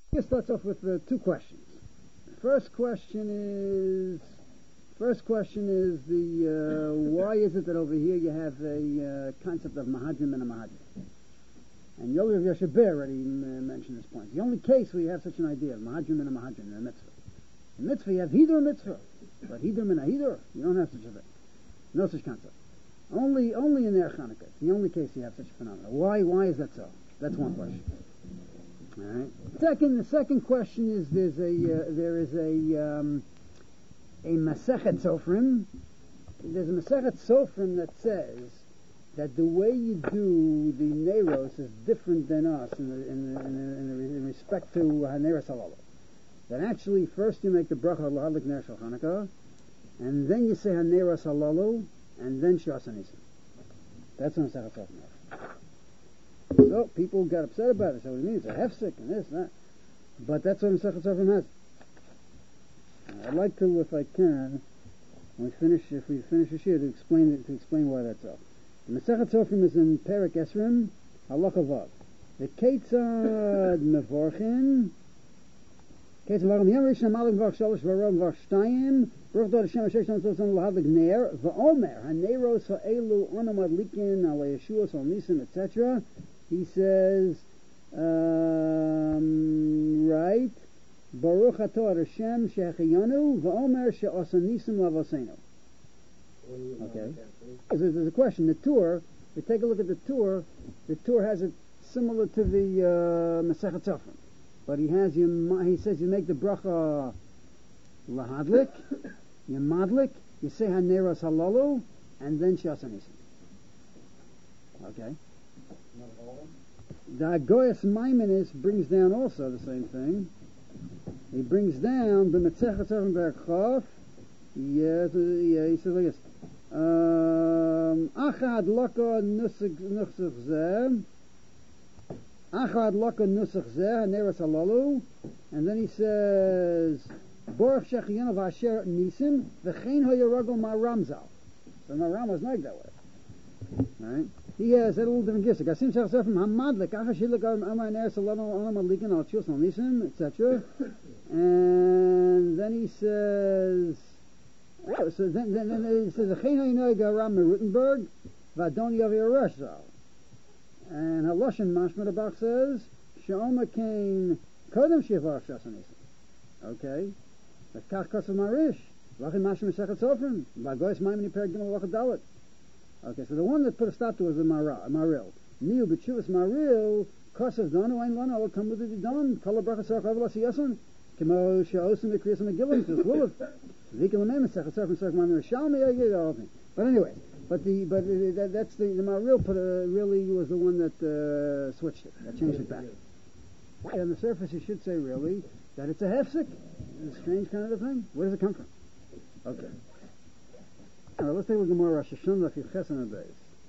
It starts off with two questions. First question is the why is it that over here you have a concept of mahadrim and a mahadrim? And Yoel Rav Yoshe Ber already mentioned this point. The only case where you have such an idea of mahadrim and a mahadrim in a mitzvah. In a mitzvah you have hidur mitzvah, but hidrim and a hidur you don't have such a thing. No such concept. Only in Ner Chanukah. It's the only case you have such a phenomenon. Why is that so? That's one question. All right. The second question is there is a Masechet Sofrim. There's a Masechet Sofrim that says that the way you do the Neiros is different than us in respect to Haneros Halalu. That actually first you make the bracha Lahadlik Ner Shel Chanukah, and then you say Haneros Halalu, and then Shas Nisim. That's what Masechet Sofrim is. So people got upset about it. So what it means, a hefsek and this and that. But that's what Masechet Sofrim has. I'd like to, if I can, if we finish this year, to explain why that's so. The Masechet Sofrim is in Perek Esrim, Halacha Vav. The Ketzad Mevorchin, Ketzad Mevorchin, Yom Rishon Malach Vach Shalosh Varom Vach Shtayim, Baruch Dod Hashem Hashem Tzon Tzon Lahadlik Ner, V'omer, HaNeiros Ha'elu Onam Adlikin, Al Yeshuos Al Nisim, etc. He says, right, Baruch Atah Hashem Shehechiyanu V'omer She'asa Nisim Lavosenu. Okay. There's a question. The Tur, you take a look at the Tur has it similar to the Masechet Sofrim. But he says you make the bracha Lahadlik, you madlik, you say Haneros Halalu, and then She'asa Nisim. Okay. The Agoyas Maimonides brings down also the same thing. He brings down the Masechet Sofrim Berachov. He says like this: Achad Laka Nusach Zeh, Achad Laka Nusach Zeh, Haneros Halalu, and then he says Baruch Shechianu V'Asher Nisim V'chein Hayaragol Ma'Ramzal. So Maram was like that way, right? He has a little different gifts. Gasim Shach from Hamadlik, Achashilak Amar Ner Salano Olam Alikin Al Chus Al Nisim, etc. And then he says, so then he says, V'chein Hayinoy Garam Merutenberg V'Adon Yavir Rashzal. And Haloshin Mashmad Abach says, She'oma Kain Kodem Shivar Shas Al Nisim. Okay. That's Kach Kosav Marish. V'achin Mashmad Masechet Sofrim. V'Agoyas Maimoni Perek Gimel V'Achad Dalet. Okay, so the one that put a stop to was the Maril. Niu b'tshuvas Maril, Kosav Donu Ein Lana, Al Talmud Didon, Kol HaBracha Sarach Avel Asiyason, Kemo She'osim V'Kriyas Megillah, Tzuz Lulav, V'Ikil Amem, Masechet Sofrim, Sarach Mamir Shalmi, the whole thing. But anyway, that's the Maril really was the one that switched it, that changed it back. Right, on the surface you should say really that it's a hefsek, a strange kind of a thing. Where does it come from? Okay. Let's take a look at Gemara Rosh Hashanah Lafif Chesed Beis.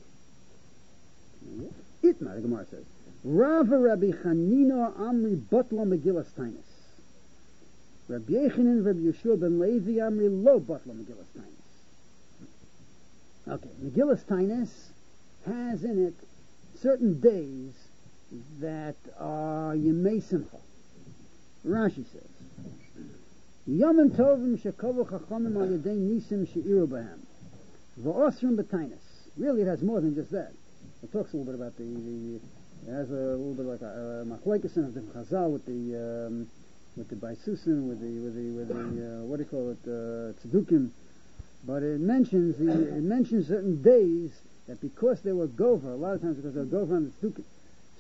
Itmar, the Gemara says, Rava Rabbi Chanina Amri Batla Megillas Tainis. Rabbi Yechanan Rabbi Yeshua ben Levi Amri Lo Batla Megillas Tainis. Okay, Megillas Tainis has in it certain days that are Yemei Simcha. Rashi says, Yomim Tovim Shekovu Chachamim Al Yedei Nisim She'iru Bahem. V'osrim b'tainis. Really, it has more than just that. It talks a little bit about it has a little bit like a machlekes of the Chazal with the Baisusin, with the what do you call it, Tzedukim. But it mentions certain days that because they were gova, a lot of times because they were gova on the Tzedukim.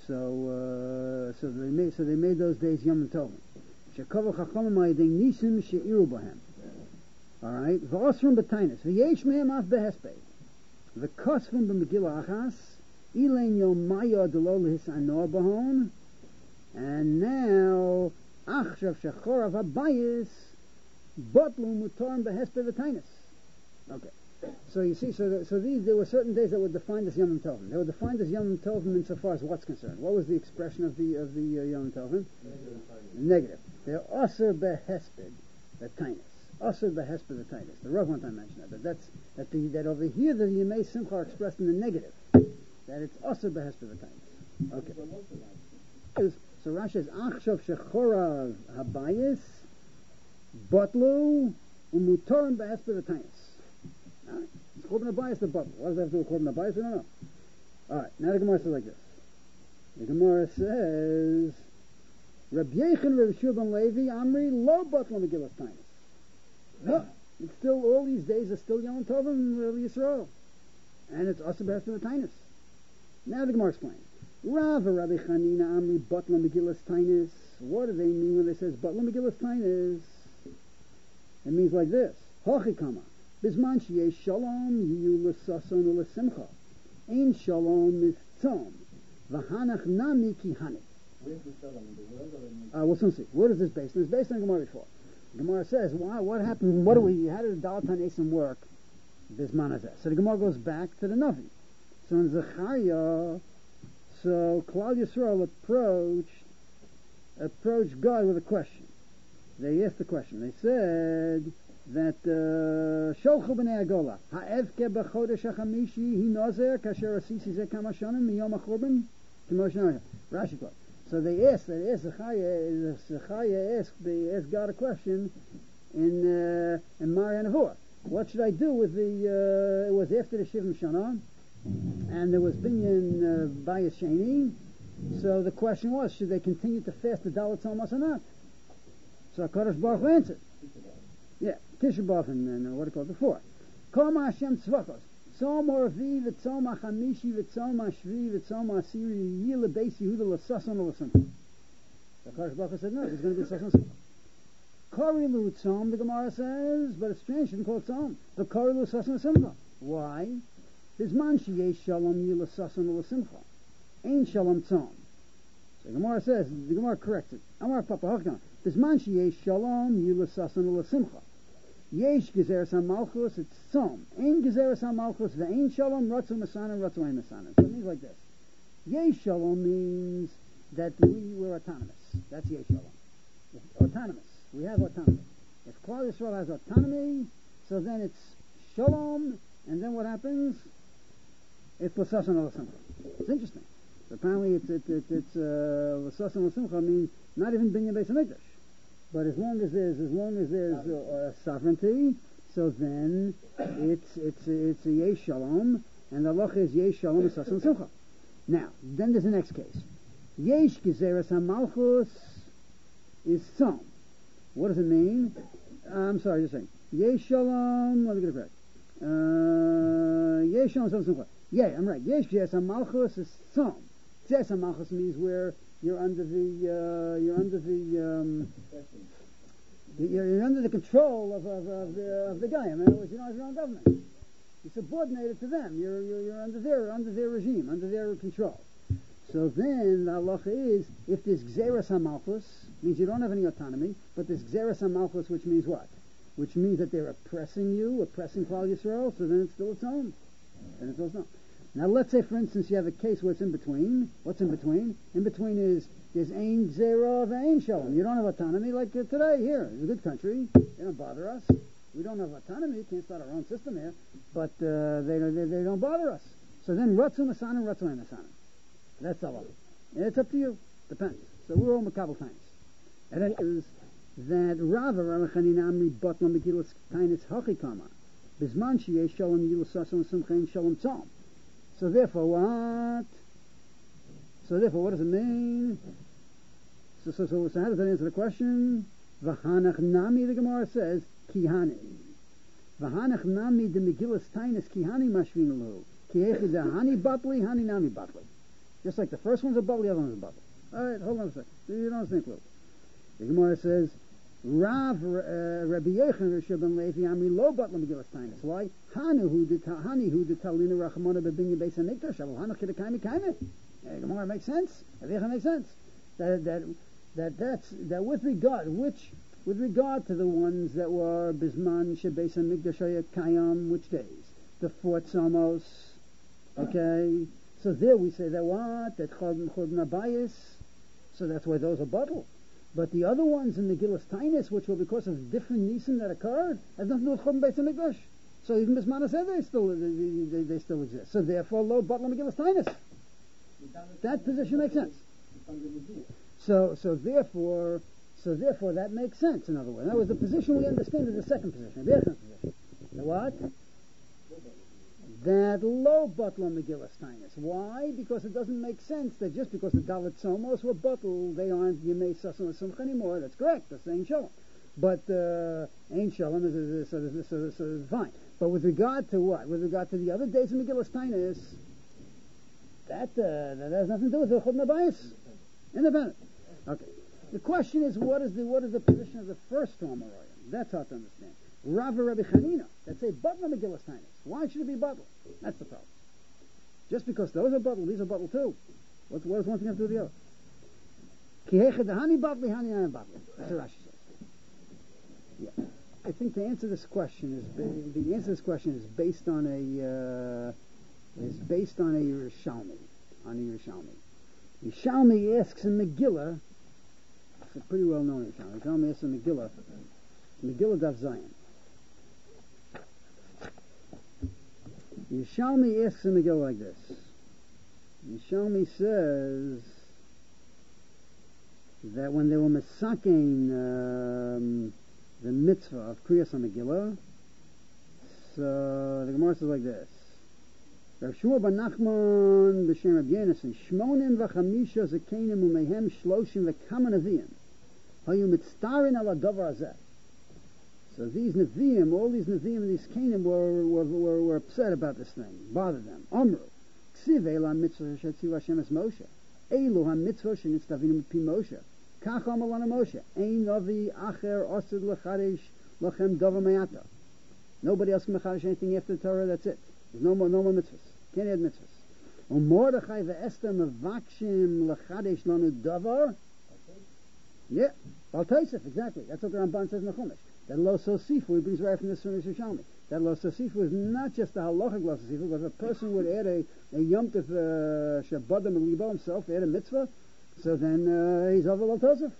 So they made those days Yom Tovim. Shekova Chachamim Ha'yedei Nisim She'iru Bahem. All right, v'osrim b'tainis, v'yesh mehem af behesped, v'kosvim b'megillah achas, ilein yomaya delo lehisanoa b'hon, and now achshav shechorav habayis, botlu mutarm behesped v'tainis. Okay, so you see, there were certain days that were defined as Yom Tovim. They were defined as Yom Tovim insofar as what's concerned. What was the expression of the Yom Tovim? Negative. They're osir behesped v'tainis. Asur behesped v'tainis. The Rav one time mentioned that, but that over here the Yemei Simcha are expressed in the negative. That it's asur behesped v'tainis. Okay. So Rashi says, Achshav shechorav habayis, botlu, umutorim ba'es b'vatayis. Alright, it's Korban habayis the botlu. What does that have to do with Korban habayis? We don't know. Alright, now the Gemara says like this. The Gemara says, Rabbi Yechon Rabbi Shua ben Levi Amri lo botlu megillas tainis. No, it's still, all these days are still Yom Tovim Rabbi Yisrael. And it's also best for the tainis. Now the Gemara explains. Rav Rabbi Chanina Amri Butla Megillas Tainis. What do they mean when they says Butla Megillas Tainis? It means like this. Hochikama. Bisman sheyesh shalom yiyu l'sason u'lesimcha. Ein shalom is tzom. V'hanach nami ki hanik. Where's the shalom in the world or in We'll soon see. What is this based on? It's based on Gemara before. Gemara says, what happened? How did the Dalatan Esim work? Bisman hazeh. So the Gemara goes back to the Navi. So in Zechariah, so Klal Yisrael approached God with a question. They asked the question. They said that Sholchu b'nei Agola ha'evke b'chodesh ha'chamishi hi nozer kasher asisi zeh kama shanim miyom ha'churban k'mo. Rashi quote. So they asked Zechariah asked God a question in Marya Nevuah. What should I do with the? It was after the Shivim Shana, and there was binyan Bayis Sheni. So the question was, should they continue to fast the Dalet Tzomos or not? So HaKadosh Baruch Hu answered. Yeah, Tisha B'Av and what it called before. Kol Hashem Tzvakos. Tzom Oravi v'Tzom HaChamishi v'Tzom HaShvi v'Tzom HaSiri Yil Beis Yehuda l'Sason l'Simcha. So HaKadosh Baruch Hu said, no, it's going to be Sason l'Simcha. Korilu Tzom, the Gemara says, but it's strange, you shouldn't call it Tzom. But Korilu Sason l'Simcha. Why? Bisman sheyesh shalom yil l'Sason l'Simcha. Ein shalom Tzom. So the Gemara says, the Gemara corrects it. Amar Papa Hakna. Bisman sheyesh shalom yil l'Sason l'Simcha. Yesh gezeres hamalchus, it's tzom. Ein gezeres hamalchus, ve'ein shalom, ratzu masana, ratzu ein masana. So it means like this. Yesh shalom means that we're autonomous. That's yesh shalom. Autonomous. We have autonomy. If Klal Yisrael has autonomy, so then it's shalom, and then what happens? It's l'sason l'simcha. It's interesting. So apparently it's l'sason l'simcha means not even binyan beis hamikdash. But as long as there's sovereignty, so then it's a yesh shalom, and the halacha is yesh shalom and sasan simcha. Now, then there's the next case. Yesh gezeres hamalchus is tzom. What does it mean? I'm sorry, just saying. Yesh shalom. Let me get it correct. Yesh shalom sasan simcha. Yeah, I'm right. Yesh gezeres hamalchus is tzom. Gezeres hamalchus means where you're under the control of the guy. I mean, in other words, you don't have your own government. You're subordinated to them. You're under their regime, under their control. So then the halacha is, if there's gzeras hamalchus, means you don't have any autonomy, but there's gzeras hamalchus, which means what? Which means that they're oppressing Klal Yisrael. So then it's still its own. Then it's still its own. Now let's say, for instance, you have a case where it's in between. What's in between? In between is there's ein zera of ein shalom. You don't have autonomy like today here. It's a good country. They don't bother us. We don't have autonomy. We can't start our own system here. But they don't bother us. So then ratzu masana, ratzu ein masana. That's all. It's up to you. Depends. So we're all makabel times. And then is that Rava Chanina Amri Batla Megillas Tainis Hachikama Bisman Sheyesh Shalom Yilu Sason Simcha Shalom Tzom. So therefore what? What does it mean? So how does that answer the question? V'hanach nami, the Gemara says, kihani. V'hanach nami de Megillas Tainis kihani mashvin elu. Kihechi de hani batli, hani nami batli. Just like the first one's a batli, the other one's a batli. Alright, hold on a second. You don't think, Luke. The Gemara says, Rav Rabbi Yechon Risha ben Levi Amri lo batla Megillas Tainis. Why? Hani hu de talina rachamona bebinya beis hamikdash. Aval hanach kedekayim kaimeh. Gemara makes sense. Rabbi Yechon makes sense. That with regard to the ones that were bisman shebeis hamikdash hayat kayam, which days? The 4th Amos. Okay. So there we say that what? That chod nabayis. So that's why those are bottled. But the other ones in the Megillas Tainis, which were because of different nisim that occurred, have nothing to do with Chod Beis HaMikdash. So even Bisman said they still exist. So therefore, lo batla Megillas Tainis. That position makes sense. So therefore that makes sense. In other words, that was the position we understand is the second position, the Echad position. The what? That low bottle on Megillas Tainus. Why? Because it doesn't make sense that just because the Dalit Somos were bottle, they aren't Yemei Sasan or Simcha anymore. That's correct. That's Ein Shalom. But Ein Shalom is fine. But with regard to what? With regard to the other days of Megillas Tainus, that has nothing to do with the Chod Nabayis. Independent. Okay. The question is, what is the position of the first Amoraim? That's hard to understand. Rava Rabbi Chanina, that say bottle of Megillas Tainus. Why should it be bottle? That's the problem. Just because those are bottle, these are bottle too. What does one thing have to do with the other? Ki hechad hani bottle, hani ani bottle. That's what Rashi says. Yeah. I think the answer to this question is based on a Yerushalmi. Yerushalmi asks in Megillah. It's a pretty well known Yerushalmi. Yerushalmi asks in Megillah Daf Zayin. Yerushalmi asks in Megillah like this. Yerushalmi says that when they were masaking the mitzvah of Kriyas HaMegillah, so the Gemara says like this. Rav Shmuel bar Nachman b'shem Rab Yonasan shmonim v'chamisha zekenim umehem shloshim v'kama neviim hayu mitztarin ala davar hazeh. So these neviim, all these neviim, these kenim were upset about this thing, bothered them. Amru ksiv eila mitzvah shetziv Hashem es Moshe elu ha-mitzvah shenitztavinu pi Moshe kach amar lana Moshe ein navi acher osid l'chadesh lachem davar me'ata. Nobody else can mechadesh anything after the Torah. That's it. There's no more mitzvahs. Can't add mitzvahs. Mordechai ve'Esther mevakshim l'chadesh lanu davar. Yeah, Bal Tosef, exactly. That's what the Ramban says in the Chumash. That lo sosifu, he brings right from this from Yerushalmi. That lo sosifu is not just a halachic lo sosifu, but if a person would add a yom tov shabadam libo himself, add a mitzvah, so then he's over lo tosef.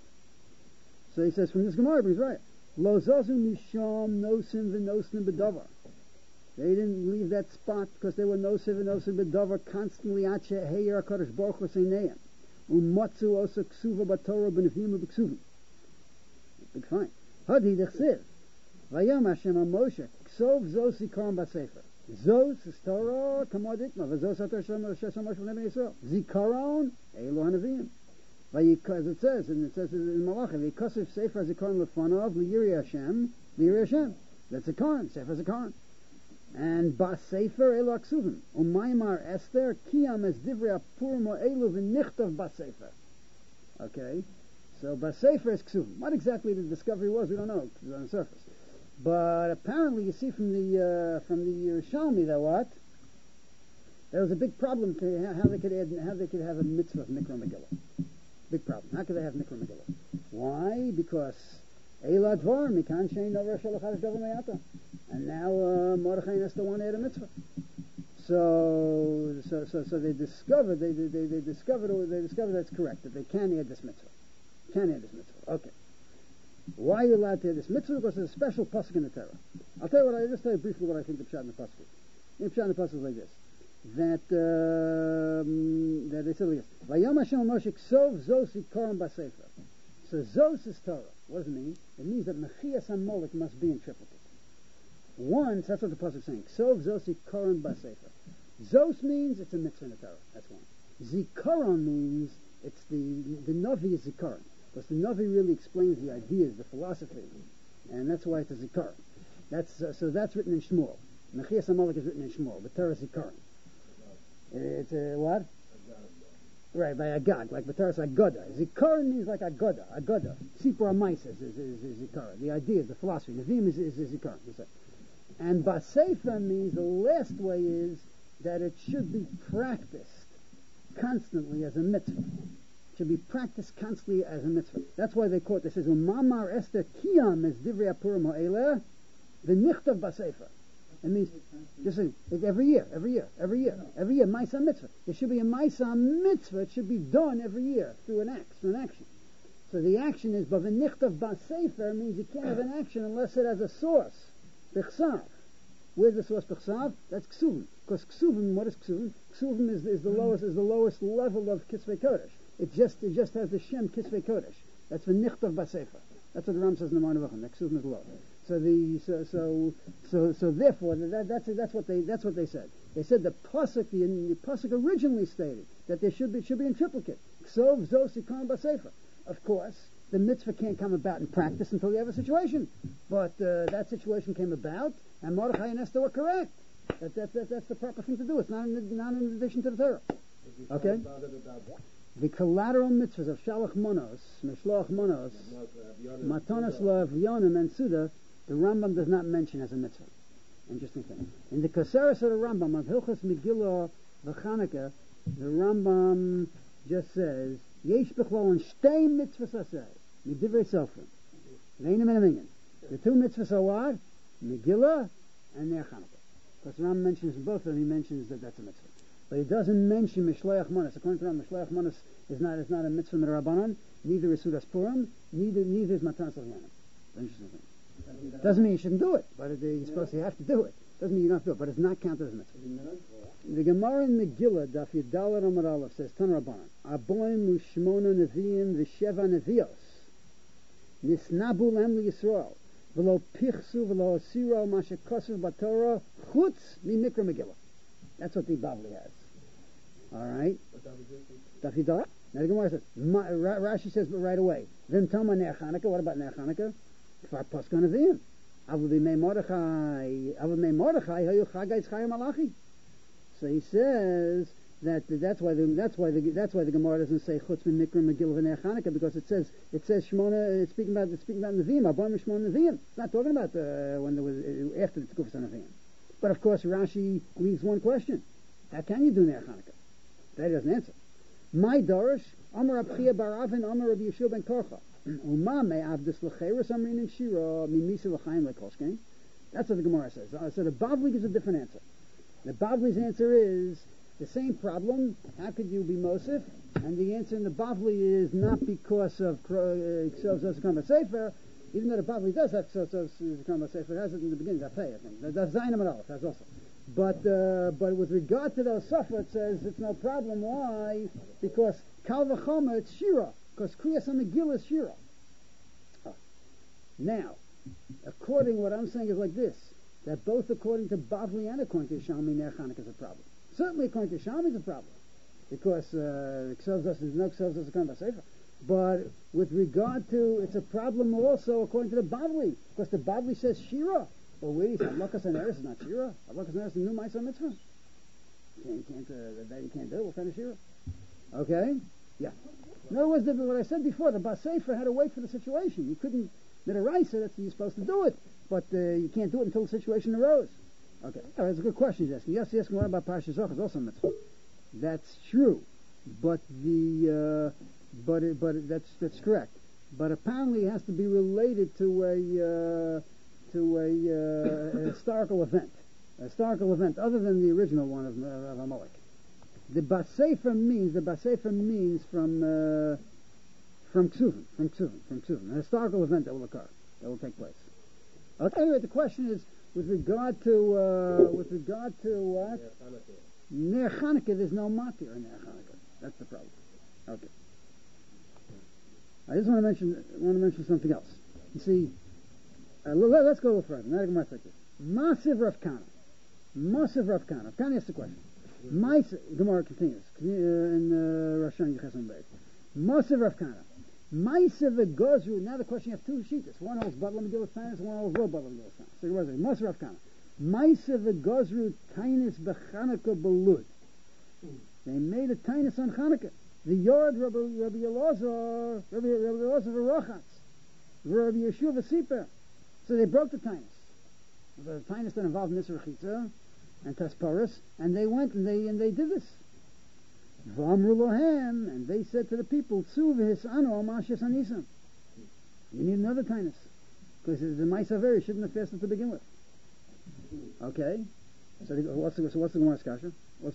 So he says from this Gemara, he brings right. Lo zazu misham nosim v'nosim b'davar. They didn't leave that spot because they were nosim v'nosim b'davar constantly ache heyer HaKadosh Baruch Hu seineim. Umatzu osa ksuva b'torah b'nefim b'ksuvim. Big fine. Hadi dechsiv. Vayam Hashem HaMoshe ksov zos zikaron b'sefer. Zos is Torah kamod ikma. V'zos haTorah shem HaMoshe v'nei Yisrael. Zikaron elu hanavim. As it says in Malachi, v'yikosef sefer zikaron lefanav liyiri Hashem. That's zikaron. Sefer zikaron. And Bas Sefer elu aksuvim. Umaymar Esther kiyam es divrei apurim o elu v'nichtav Bas Sefer. Okay, so Bas Sefer is ksuvim. What exactly the discovery was, we don't know. It's on the surface. But apparently, you see from the Yerushalmi that what there was a big problem to how they could have a mitzvah of Mikra Megillah. Big problem. How could they have Mikra Megillah? Why? Because Eila Dvar Mikan Shein Nover Shalachad Davar Me'ata. And now Mordechai and Esther want to add a mitzvah. So they discovered that's correct, that they can add this mitzvah. Okay. Why are you allowed to add this mitzvah? Because there's a special pasuk in the Torah. I'll just tell you briefly what I think the pshat in the pasuk is. The pshat in the pasuk is like this: that they said like this: Vayam Hashem Moshe ksov zos ikaron b'sefer. So zos is Torah. What does it mean? It means that mechias hamolik must be in triplicate. Once, that's what the pasuk is saying. Ksov zos ikaron b'sefer. Zos means it's a mitzvah in the Torah. That's one. Zikaron means it's the Navi is Zikaron. Because the Navi really explains the ideas, the philosophy. And that's why it's a Zikaron. So that's written in Shmuel. Mechias HaMolech is written in Shmuel. But Torah is Zikaron. It's a what? Right, by Agag, like B'taras Agoda. Zikaron means like Agoda. Sipur HaMais is Zikaron. The ideas, the philosophy. Nevi'im is Zikaron. And Basefa means the last way is that it should be practiced constantly as a mitzvah. It should be practiced constantly as a mitzvah. That's why they quote, it says, Umamar Esther Kiyam es Divrei Apurim Ha'eleh v'nichtav Basefa. It means, just like, every year, Maisa Mitzvah. There should be a Maisa Mitzvah, it should be done every year through an action. So the action is, but v'nichtav Basefa means you can't have an action unless it has a source. B'chsav. Where's the source b'chsav? That's ksuvim. Because ksuvim, what is ksuvim? Ksuvim is the lowest level of Kisvei Kodesh. It just has the Shem Kisvei Kodesh. That's the Nichtav Basefer. That's what the Ram says in the Marne Vachon. Next is law. So therefore that's what they said. They said the pasuk originally stated that there should be in triplicate. Ksov Zos Yikon Basefer. Of course, the mitzvah can't come about in practice until you have a situation. But that situation came about, and Mordechai and Esther were correct. That's the proper thing to do. It's not in addition to the Torah. Okay? The collateral mitzvahs of Shalach Monos, Meshloach Monos, Matanas L'Avyonim, and Suda, the Rambam does not mention as a mitzvah. Interesting thing. In the Kaseres of the Rambam, of Hilchos Megillah V'Chanukah, the Rambam just says, Yesh B'chlol and Shtei mitzvahs aseh, Midivrei Sofrim. Reinim and Amingen. The two mitzvahs are what? Megillah and Ner Chanukah. Because the Rambam mentions both of them, he mentions that that's a mitzvah. But he doesn't mention Mishloach Manos. According to Rambam, Mishloach Manos is not a mitzvah Midrabanan, neither is Sudas Purim, neither is Matanas L'Avyonim. Interesting thing. Doesn't mean you shouldn't do it, but you're supposed to have to do it. Doesn't mean you don't have to do it, but it's not counted as a mitzvah. The Gemara in Megillah, Daf Yudalad Amud Aleph, says, Tan Rabbanan, Aboim U'Shmona Neviim V'Sheva Nevios, Nisnabu Lem L'Yisrael, V'lo Pichsu V'lo Asira Masha Kosev B'Torah, Chutz Mimikra Megillah. That's what the Bavli has. All right? Daf Yudalad. Now the Gemara says, Rashi says, but right away, Then Tama Ner Chanukah, what about Ner Chanukah? Kfar Paska Neviim. Avul Mordechai Hayu Chagais Chayim Malachi. So he says that's why the Gemara doesn't say Chutz Min Mikra Megillah V'Ner Chanukah, because it says Shmona. It's speaking about Neviim. Aboim Shmona Neviim. It's not talking about when there was after the Tkufas on Neviim. But of course Rashi leaves one question: how can you do Ner Chanukah? That he doesn't answer. My Dorish Amar Abchia Bar Avin Amar Rabbi Yeshua ben Korcha. That's what the Gemara says. So the Bavli gives a different answer. The Bavli's answer is the same problem. How could you be Mosif? And the answer in the Bavli is not because of K'sov Sefer, even though the Bavli does have K'sov Sefer. It has it in the beginning. That's I think. That's Zayin Amud Aleph. That's also. But with regard to those Safra, it says it's no problem. Why? Because Kal V'Chomer, it's Shira. Because Kriyas HaMegillah is Shira. Now, what I'm saying is like this, that both according to Bavli and according to Shalmi, Ner Chanukah is a problem. Certainly according to Shalmi is a problem, because K'sov Zos is no K'sov Zos Akon B'Sefer. But with regard to, it's a problem also according to the Bavli, because the Bavli says Shira. Well, wait, Avlakas and Eretz is not Shira. Avlakas and Eretz is New Ma'aseh Mitzvah. You can't do it. What kind of Shira? Okay? Yeah. In other words, what I said before, the Basefer had to wait for the situation. You couldn't, Midaraisa, you're supposed to do it, but you can't do it until the situation arose. Okay, that's a good question he's asking. Yes, he's asking what about Parshas Zoch is also a mitzvah. That's true, but that's correct. But apparently it has to be related to a historical event other than the original one of Amalek. The Basefer means from Ksuvim, an historical event that will occur, that will take place. Okay, anyway, the question is with regard to what? Ner Chanukah. There's no matir in Ner Chanukah. That's the problem. Okay. I just want to mention something else. You see, let's go a little further. Now I can like this. Masiv Rav Kana. Rav Kana asks the question. Gemara continues in Rosh Hashanah Yechesam Beis. Masiv Rav Kana. Ma'asev Gozru. Now the question, you have two sheetas. One holds Butler Megillah Tainus, one holds Lo Butler Megillah Tainus. So Gemara says, Masiv Rav Kana. Ma'asev Gozru Tainus b'Chanukah belud. They made a Tainus on Chanukah. The yard Rabbi Elazar v'Rochatz, Rabbi Yeshua v'Siper. So they broke the Tainus. The Tainus that involved Nisr Chitza and Tasparis, and they went and they did this. V'amru lohem, and they said to the people, Tzu v'hisanu al mashas anisam. You need another Tainus, because the Ma'aser shouldn't have fasted to begin with. Okay, so what's the Gemara's kasha?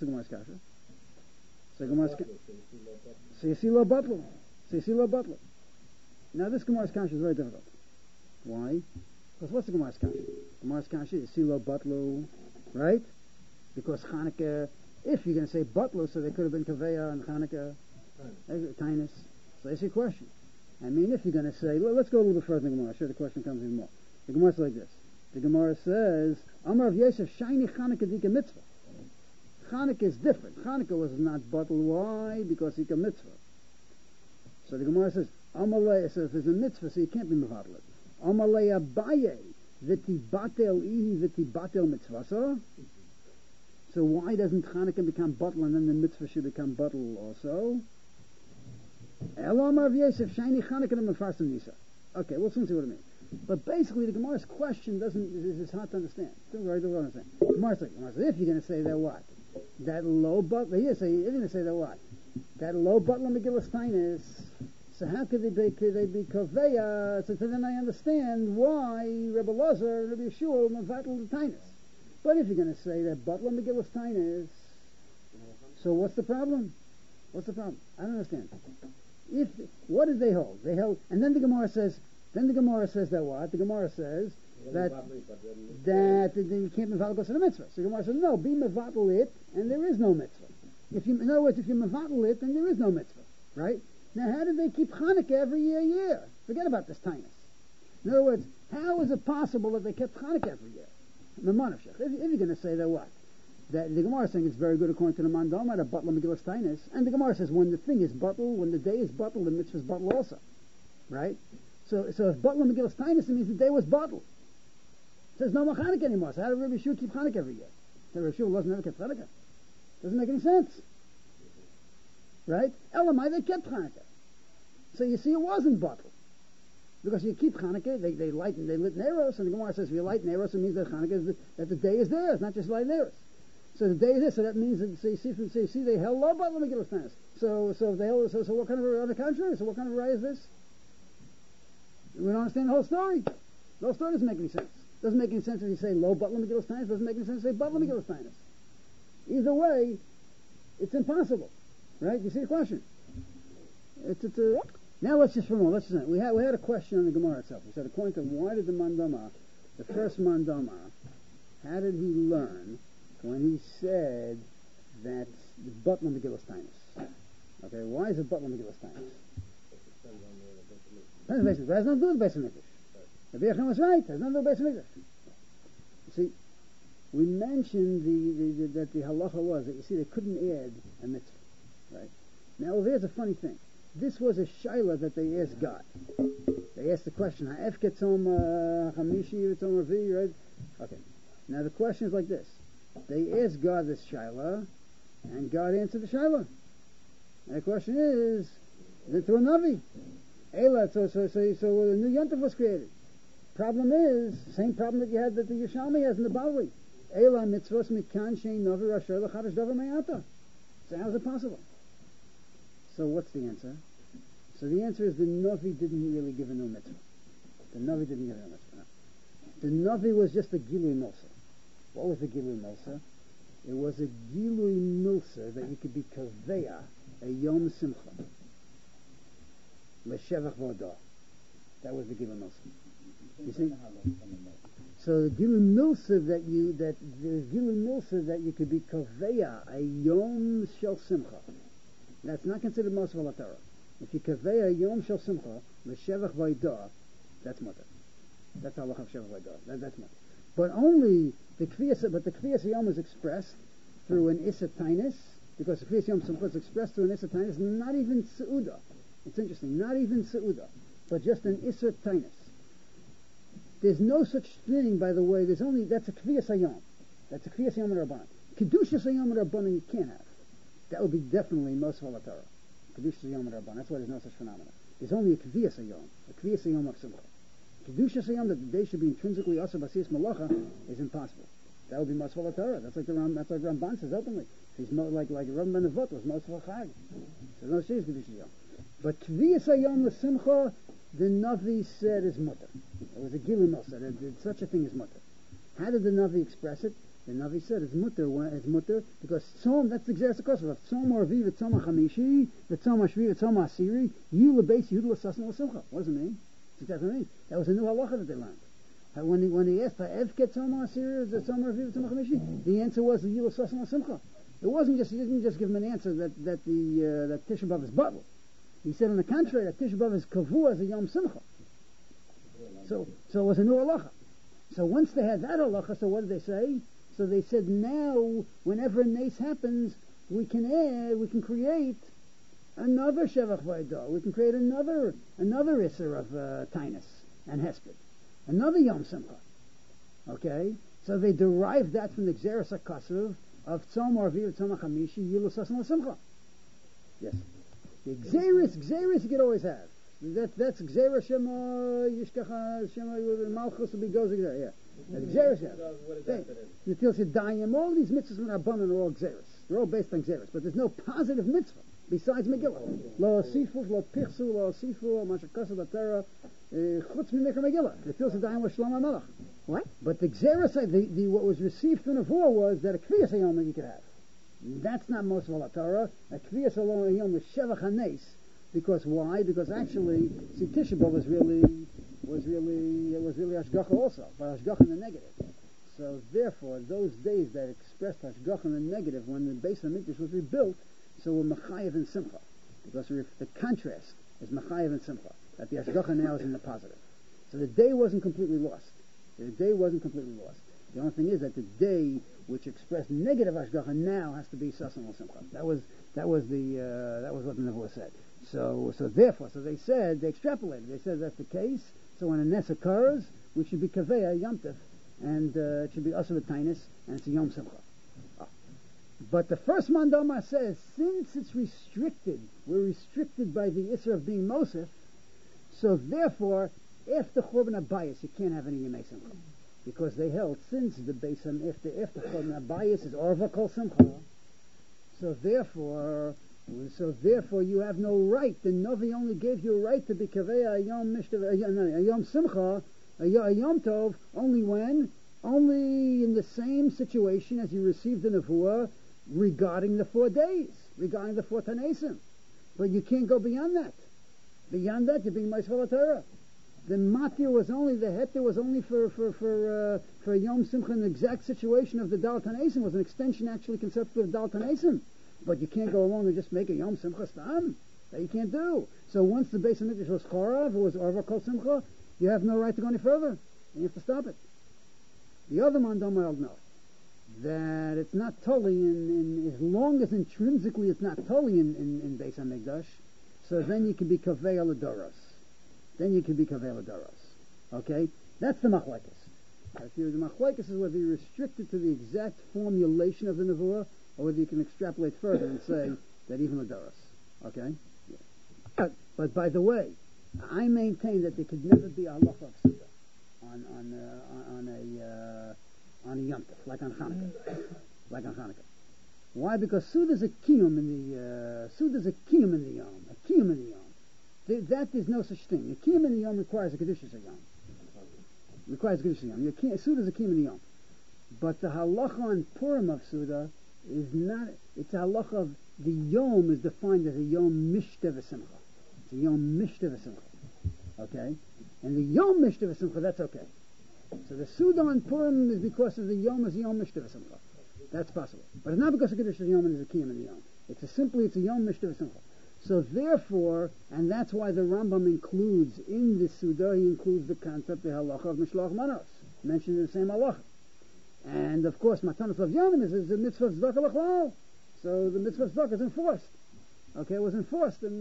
So you see Lo Butler. Now this Gemara's kasha is very difficult. Why? Because what's the Gemara's kasha? Gemara's kasha is Lo Butler, right? Because Chanukah, if you're going to say Butler, so they could have been Kaveya and Chanukah, Tinus. So that's your question. I mean, if you're going to say, let's go a little further in the Gemara. I'm sure the question comes even more. The Gemara is like this. The Gemara says, Amar of Yosef, Shiny Chanukah Dika Mitzvah. Chanukah is different. Chanukah was not bottled. Why? Because Dika Mitzvah. So the Gemara says, Amalei, so if there's a mitzvah, so you can't be mevatel it. Amalei Abaye, v'ti batel ihi v'ti batel mitzvasa. So why doesn't Chanukah become bottle and then the mitzvah should become bottle also? Elamar of Yosef, shiny Chanukah and mefarsim nisa. Okay, we'll soon see what it means. But basically, the Gemara's question is hard to understand. Don't worry, don't understand. Gemara says, if you're going to say that what? That low butler, if you're going to say that what? That low butler Megillas Tainus, so how could they be Koveya? So then I understand why Rebbe Lazar and Rebbe Yeshua mevatel the Tainus. But if you're going to say that butler Megillas Tainus, so what's the problem? What's the problem? I don't understand. What did they hold? They held, and then the Gemara says that what? The Gemara says that you can't mevatel goes to the mitzvah. So the Gemara says, no, be mevatel it, and there is no mitzvah. In other words, if you mevatel it, then there is no mitzvah, right? Now, how did they keep Chanukah every year? Forget about this tinus. In other words, how is it possible that they kept Chanukah every year? If you're going to say that what? That the Gemara is saying it's very good according to the Mandama, that butler Megillas Tainus, and the Gemara says when the thing is butler, when the day is butler, the mitzvah is butler also, right? So if butler Megillas Tainus, it means the day was butler. It says no more Chanukah anymore. So how did Rabbi Yeshua keep Chanukah every year? So Rabbi Yeshua never kept Chanukah. Doesn't make any sense, right? Elamai, they kept Chanukah. So you see, it wasn't butler. Because you keep Chanukah, they lit Neros, and the Gemara says if you light Neros, it means that Chanukah that the day is there. It's not just light Neros. So the day is there. So that means that you see they held low butler Megillas Tainus. So what kind of on the contrary? So what kind of raya is this? We don't understand the whole story. The whole story doesn't make any sense. Doesn't make any sense if you say low butler Megillas Tainus. Doesn't make any sense if you say butler Megillas Tainus. Either way, it's impossible, right? You see the question? Now let's just for a moment. We had a question on the Gemara itself. We said according to why did the first Mandama, how did he learn when he said that the butler Megillas Tainus? Okay, why is it butler Megillas Tainus? It has nothing to do with Beis Hamikdash. The Biacham was right. It has nothing to do with Beis Hamikdash. You see, we mentioned that the halacha was that you see they couldn't add a mitzvah, right? Now there's a funny thing. This was a shaila that they asked God. They asked the question, Ha'ef ketzom chamishi v'tzom ravi, right? Okay. Now the question is like this. They asked God this shaila, and God answered the shaila. And the question is through a navi. Ela, so a new yontif was created. Problem is, same problem that you had that the Yerushalmi has in the Bavli. Ela mitzvos mikan shein navi rasher l'chadash davar me'ata. So how is it possible? So what's the answer? So the answer is the Navi didn't really give a no mitzvah. The Navi didn't give a no mitzvah. No. The Navi was just a Gilui Milsa. What was the Gilui Milsa? It was a Gilui Milsa that you could be Kaveya, a Yom Simcha. L'shevach v'odah. That was the Gilui Milsa. You see? So the Gilui Milsa that you could be Kaveya, a Yom Shel Simcha. That's not considered Moshe Torah. If you kaveya Yom Shel Simcha l'shevach v'odah, that's mutter. That's halacha of shevach v'odah. That's mutter. But only the Kviyas Yom is expressed through an Issa Tainus, because the Kviyas Yom Simcha is expressed through an Issa Tainus, not even Seudah. It's interesting, not even Seudah, but just an Issa Tainus. There's no such thing, by the way. That's a Kviyas Yom. That's a Kviyas Yom Rabban. Kedushas Yom Rabban you can't have. That would be definitely most of Torah. Kedushas Yom Rabban. That's why there's no such phenomenon. There's only a Kviyas Yom of Simcha. Kedushas Yom, that the day should be intrinsically Asar Basiyas Malacha, is impossible. That would be most of Torah. That's like Ramban says openly. He's like Rabban Ben Avot was most of Chag. So no shit is Kedushas Yom. But Kviyas Yom l'Simcha, the Navi said is mutter. It was a Gilui Milsa. Such a thing is mutter. How did the Navi express it? The Navi said it's mutter because Tzom, that's the exact question. If Tzom Arvi, V'Tzom HaChamishi, V'Tzom HaShvi, V'Tzom HaSiri, Yu L'Beis Yehuda L'Sasna L'Simcha. What does it mean? That's exactly what it means. That was a new halacha that they learned. When they asked, Ha'ev Ketzom HaSiri, V'Tzom Arvi, V'Tzom HaChamishi, the answer was Yu L'Sasna L'Simcha. It wasn't just, he didn't just give him an answer that Tisha B'Av is bottle. He said on the contrary that Tisha B'Av is kavu as a Yom Simcha. So it was a new halacha. So once they had that halacha, so what did they say? So they said now, whenever a nace happens, we can create another Shevach Vaydah. We can create another Isser of Tainus and Hesped. Another Yom Simcha. Okay? So they derived that from the Gzeres HaKasuv of Tzom Arvi, Tzom HaChamishi, Yilu Sasan LaSimcha. Yes. The Gzeres you could always have. That's Gzeres Shema, Yishkacha, Shema, Malchus, will be goes Gzeres, yeah. That's Gzeres, yeah. What does that fit in? Natil Sedayim, all these mitzvahs in Rabbanan are all Gzeres. They're all based on Gzeres. But there's no positive mitzvah besides Megillah. Lo Asifu, Lo Pichsu, Lo Asifu, Mashakasa, Latera, Chutz Mimikra Megillah. Natil Sedayim was Shlomo Melech. What? But the Gzeres, what was received from the Nevuah was that a Kviyas Hayom that you could have. That's not most of Torah. A Kviyas Hayom was Shevach HaNeis. Because why? Because actually, see, Tisha B'Av was really Hashgacha also, but Hashgacha in the negative. So therefore, those days that expressed Hashgacha in the negative, when the base of Mikdash was rebuilt, so were Machayev and Simcha. Because the contrast is Machayev and Simcha, that the Hashgacha now is in the positive. So the day wasn't completely lost. The only thing is that the day which expressed negative Hashgacha now has to be Sasan Simcha. That was what the Nevuah said. So therefore, they extrapolated. They said that's the case. So when a Nes occurs, we should be Kaveya Yom Tov, and it should be Asur Tainus, and it's a Yom Simcha. But the first Mandama says, since it's restricted, we're restricted by the Isra of being Mosef, so therefore, after Churban Abayis, you can't have any Yemei Simcha. Because they held, since the Beisam, after Churban Abayis is Orva Kol Simcha, so therefore you have no right. The Novi only gave you a right to be Kaveya a Yom Simcha, a Yom Tov, only in the same situation as you received the Nevuah regarding the 4 days, regarding the 4 Tanesim. But you can't go beyond that. Beyond that, you're being Ma'aseh Torah. The Matir was only, the Heter was only for Yom Simcha in the exact situation of the Dal Tanesim, was an extension actually conceptually of Dal Tanesim. But you can't go along and just make a Yom Simcha Stam. That you can't do. So once the base of Mikdash was Chorav, it was Orva Kol Simcha, you have no right to go any further. And you have to stop it. The other Mandam held no. That it's not totally in as long as intrinsically it's not totally in Beis HaMikdash, so then you can be Kavei Aladoros. Okay? That's the Machlekes. The Machlekes is whether you're restricted to the exact formulation of the Nevuah, or whether you can extrapolate further and say that even Ladoros. Okay? Yeah. But by the way, I maintain that there could never be a halacha of Suda on a Yom Tov, like on Hanukkah. Why? Because Suda is a kiyum in the Yom. That is no such thing. The kiyum in the Yom requires a Kedushas Yom. Suda is a kiyum in the Yom. But the halacha on Purim of Suda is not, it's a halacha of the Yom is defined as a Yom Mishta V'Simcha. It's a Yom Mishta V'Simcha. Okay? And the Yom Mishta V'Simcha, that's okay. So the Suda on Purim is because of the Yom as Yom Mishta V'Simcha. That's possible. But it's not because of Kedushas Yom and there's a Kiyam in the Yom. It's a Yom Mishta V'Simcha. So therefore, and that's why the Rambam includes in the Suda, he includes the concept, the halacha of Mishloach Manos, mentioned in the same halacha. And of course, Matanos of Yonim is a mitzvah of Tzedakah L'Chlal. So the mitzvah of Tzedakah is enforced. Okay, it was enforced on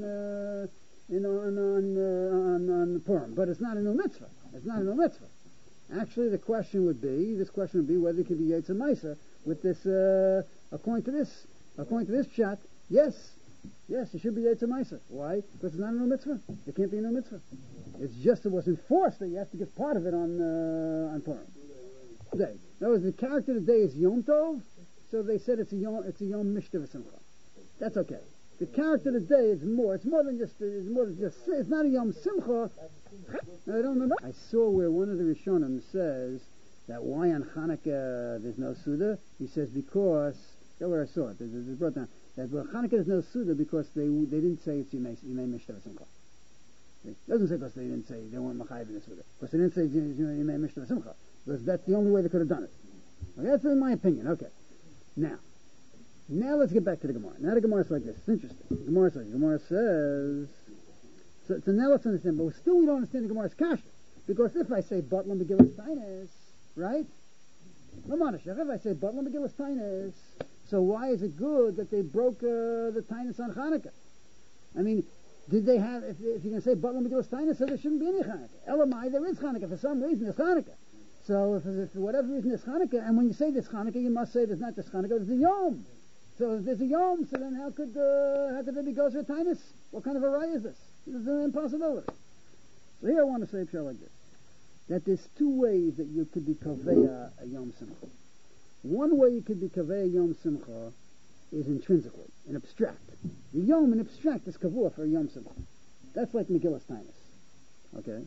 Purim, but it's not a new mitzvah. Actually, this question would be whether it could be Yetzer Maisa with this. According to this chat, yes, it should be Yetzer Maisa. Why? Because it's not a new mitzvah. It can't be a new mitzvah. It's just it was enforced that you have to give part of it on Purim. Today. In other words, the character of the day is Yom Tov, so they said it's a Yom Mishta V'Simcha. That's okay. The character of the day is more. It's more than just. It's not a Yom Simcha. I don't know. I saw where one of the Rishonim says that why on Hanukkah there's no Suda. He says because that's where I saw it. It's brought down that Hanukkah there's no Suda because they didn't say it's Yemei Mishta V'Simcha. It doesn't say because they didn't say they weren't Machayev in the Suda. Because they didn't say Yemei Mishta V'Simcha. Because that's the only way they could have done it. Okay, that's in my opinion. Okay. Now, Now let's get back to the Gemara. Now the Gemara is like this. It's interesting. The Gemara says, so now let's understand, but still we don't understand the Gemara's kasha. Because if I say Batla Megillas Tainis, right? Ramanashach, if I say Batla Megillas Tainis, so why is it good that they broke the Tainis on Hanukkah? I mean, did they have, if you're going to say Batla Megillas Tainis, so there shouldn't be any Hanukkah. Elamai, there is Hanukkah. For some reason, there's Hanukkah. So if for whatever reason there's Hanukkah, and when you say there's Hanukkah, you must say there's not just Hanukkah, there's a Yom. So if there's a Yom, so then how could there be Gozer Tainis? What kind of a raya is this? This is an impossibility. So here I want to say a like this. That there's two ways that you could be Kaveya a Yom Simcha. One way you could be Kaveya Yom Simcha is intrinsically, in abstract. The Yom in abstract is Kavua for a Yom Simcha. That's like Megillas Tainis. Okay?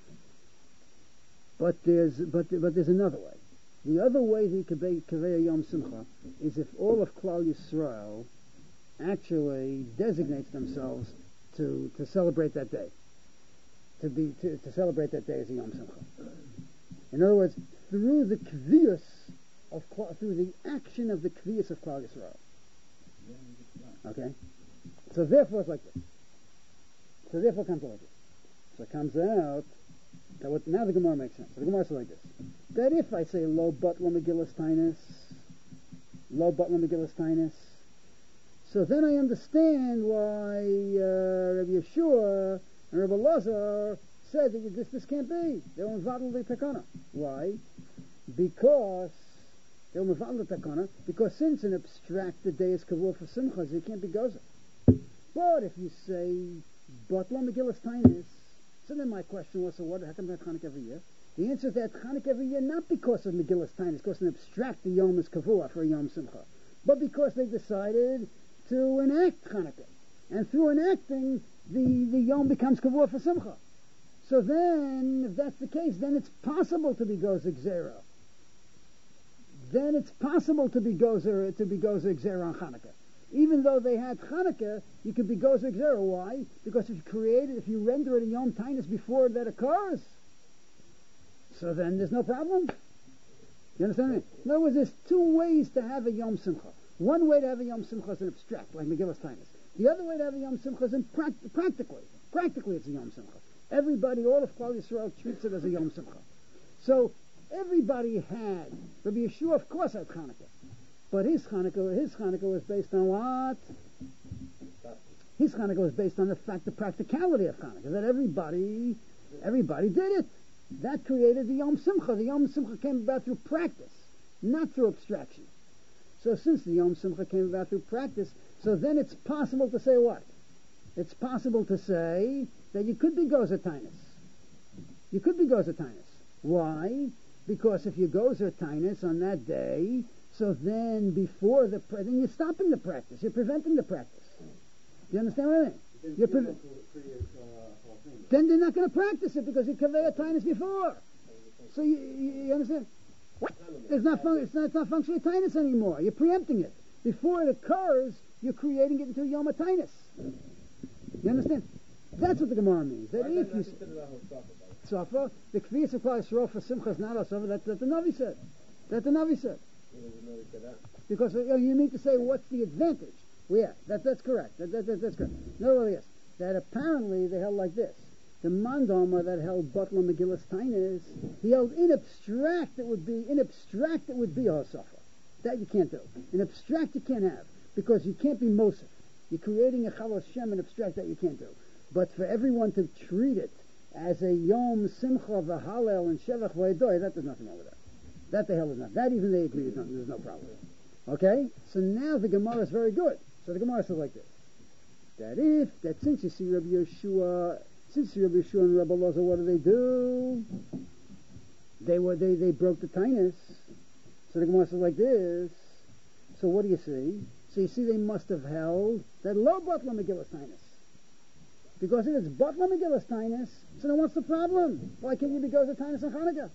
But there's another way. The other way that you could be Kaveya Yom Simcha is if all of Klal Yisrael actually designates themselves to celebrate that day. To celebrate that day as a Yom Simcha. In other words, through the kviyus through the action of the kviyus of Klal Yisrael. Okay? So therefore it's like this. So therefore it comes out like this. So it comes out that now the Gemara makes sense. So the Gemara says like this. That if I say Lo Batla Megillas Tainis, so then I understand why Rabbi Yeshua and Rabbi Lazar said that this can't be. They were mevatel the takana. Why? Because they were mevatel the takana. Because since an abstracted day is kavur for simchas, it can't be gozer. But if you say Batla Megillas Tainis, so then my question was, so what? How come they have Chanukah every year? The answer is that Chanukah every year not because of Megillas Tainis, because an abstract the Yom is kavur for a Yom Simcha, but because they decided to enact Chanukah, and through enacting the Yom becomes Kavua for Simcha. So then, if that's the case, then it's possible to be Gozer Gzera. Then it's possible to be Gozer Gzera on Chanukah. Even though they had Chanukah, you could be Gozer Gzera. Why? Because if you render it a Yom Tainus before that occurs, so then there's no problem. You understand me? In other words, there's two ways to have a Yom Simcha. One way to have a Yom Simcha is an abstract, like Megillas Tainis. The other way to have a Yom Simcha is practically. Practically it's a Yom Simcha. Everybody, all of Klal Yisrael treats it as a Yom Simcha. So everybody had, Rabbi Yeshua of course had Chanukah. But his Chanukah was based on what? His Chanukah was based on the practicality of Chanukah, that everybody did it. That created the Yom Simcha. The Yom Simcha came about through practice, not through abstraction. So since the Yom Simcha came about through practice, so then it's possible to say what? It's possible to say that you could be Gozer Tainis. You could be Gozer Tainis. Why? Because if you Gozer Tainis on that day, so then before then you're stopping the practice. You're preventing the practice. Do you understand what I mean? Then they're not going to practice it because you Kaveya Tainis before. So you understand? It's not functionally Tainis anymore. You're preempting it. Before it occurs, you're creating it into a Yom Tainis. You understand? That's what the Gemara means. That if you Safa, the Kviyas of Klal Yisrael for Simcha is not a Safa. That the Navi said. Because you need to say what's the advantage. Well, yeah, that's correct. That's correct. No, yes, that apparently they held like this. The Mandama that held Batla Megillas Tainis, he held in abstract it would be a Safa. That you can't do. In abstract you can't have, because you can't be Mosif. You're creating a Chalos Shem in abstract that you can't do. But for everyone to treat it as a Yom Simcha v'Halel and Shevach v'Edoy, that there's nothing wrong with that. That the hell is not. That even they agree there's no problem. Okay? So now the Gemara is very good. So the Gemara says like this. That since you see Rabbi Yeshua and Rabbi Lazar, what do? They broke the Tainus. So the Gemara says like this. So what do you see? So you see they must have held that Lo Batla Megillas Tainis. Because if it's Batla Megillas Tainis, so then what's the problem? Why can't you be Gozer Tainis on Chanukah?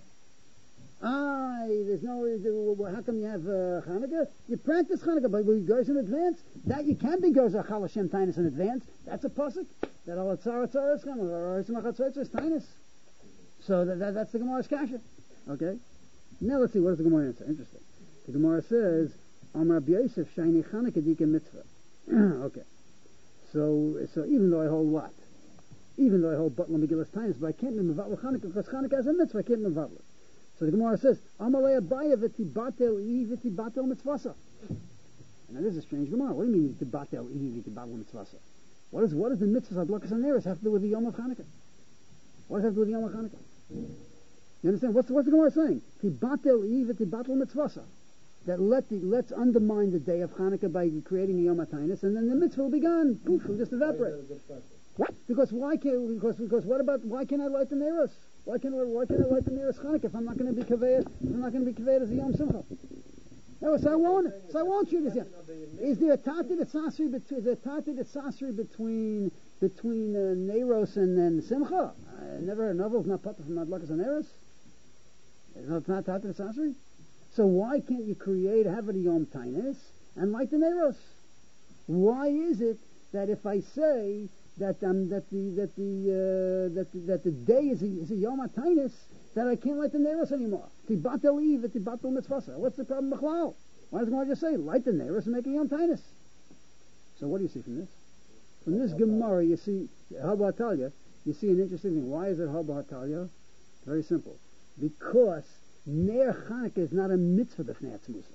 There's no. How come you have Chanukah? You practice Chanukah, but when you goes in advance, that you can be Gozer Chal Hashem Tainis in advance. That's a pasuk. That Al Atzar Atzar Eschem or Arismach Atzar is Tainis. So that's the Gemara's kasha. Okay. Now let's see what does the Gemara answer. Interesting. The Gemara says, Amar Rabbi Yosef, Shiny Chanukah Dika Mitzvah. Okay. So even though I hold what? Even though I hold Batla Megillas Tainus, but I can't be Mevatla Chanukah because Chanukah has a mitzvah, I can't be Mevatla. So the Gemara says, Amalei Abaya v'tibatel I v'tibatel mitzvasa. Now this is a strange Gemara. What do you mean v'tibatel I v'tibatel mitzvasa? What does the mitzvahs Adlakas Haneros have to do with the Yom of Chanukah? What does it have to do with the Yom of Chanukah? You understand? What's the Gemara saying? Tibatel I v'tibatel mitzvasa. That let's undermine the day of Chanukah by creating a Yom HaTainus, and then the mitzvah will be gone. Poof, it'll just evaporate. Because why can't I light the Neros? Why can't I light the Neros Chanukah if I'm not going to be kaveh? I'm not going to be kaveh as a Yom Simcha. No, so I won't shoot this. Is there a tati that's sasri between Neros and Simcha? I never heard novels not put from Adlakas and Neros. It's not tati that's sasri. So why can't you have a Yom Tainus and light the Neros? Why is it that if I say that the day is a Yom Tainus, that I can't light the Neros anymore? Tibatel Eve, Tibatel Mitzvasa. What's the problem, Bechlal? Why does God just say light the Neros and make a Yom Tainus? So what do you see from this? From this Gemara, you see Habatalia. You see an interesting thing. Why is it Habatalia? Very simple. Because Ner Chanukah is not a mitzvah b'fnei atzmusa.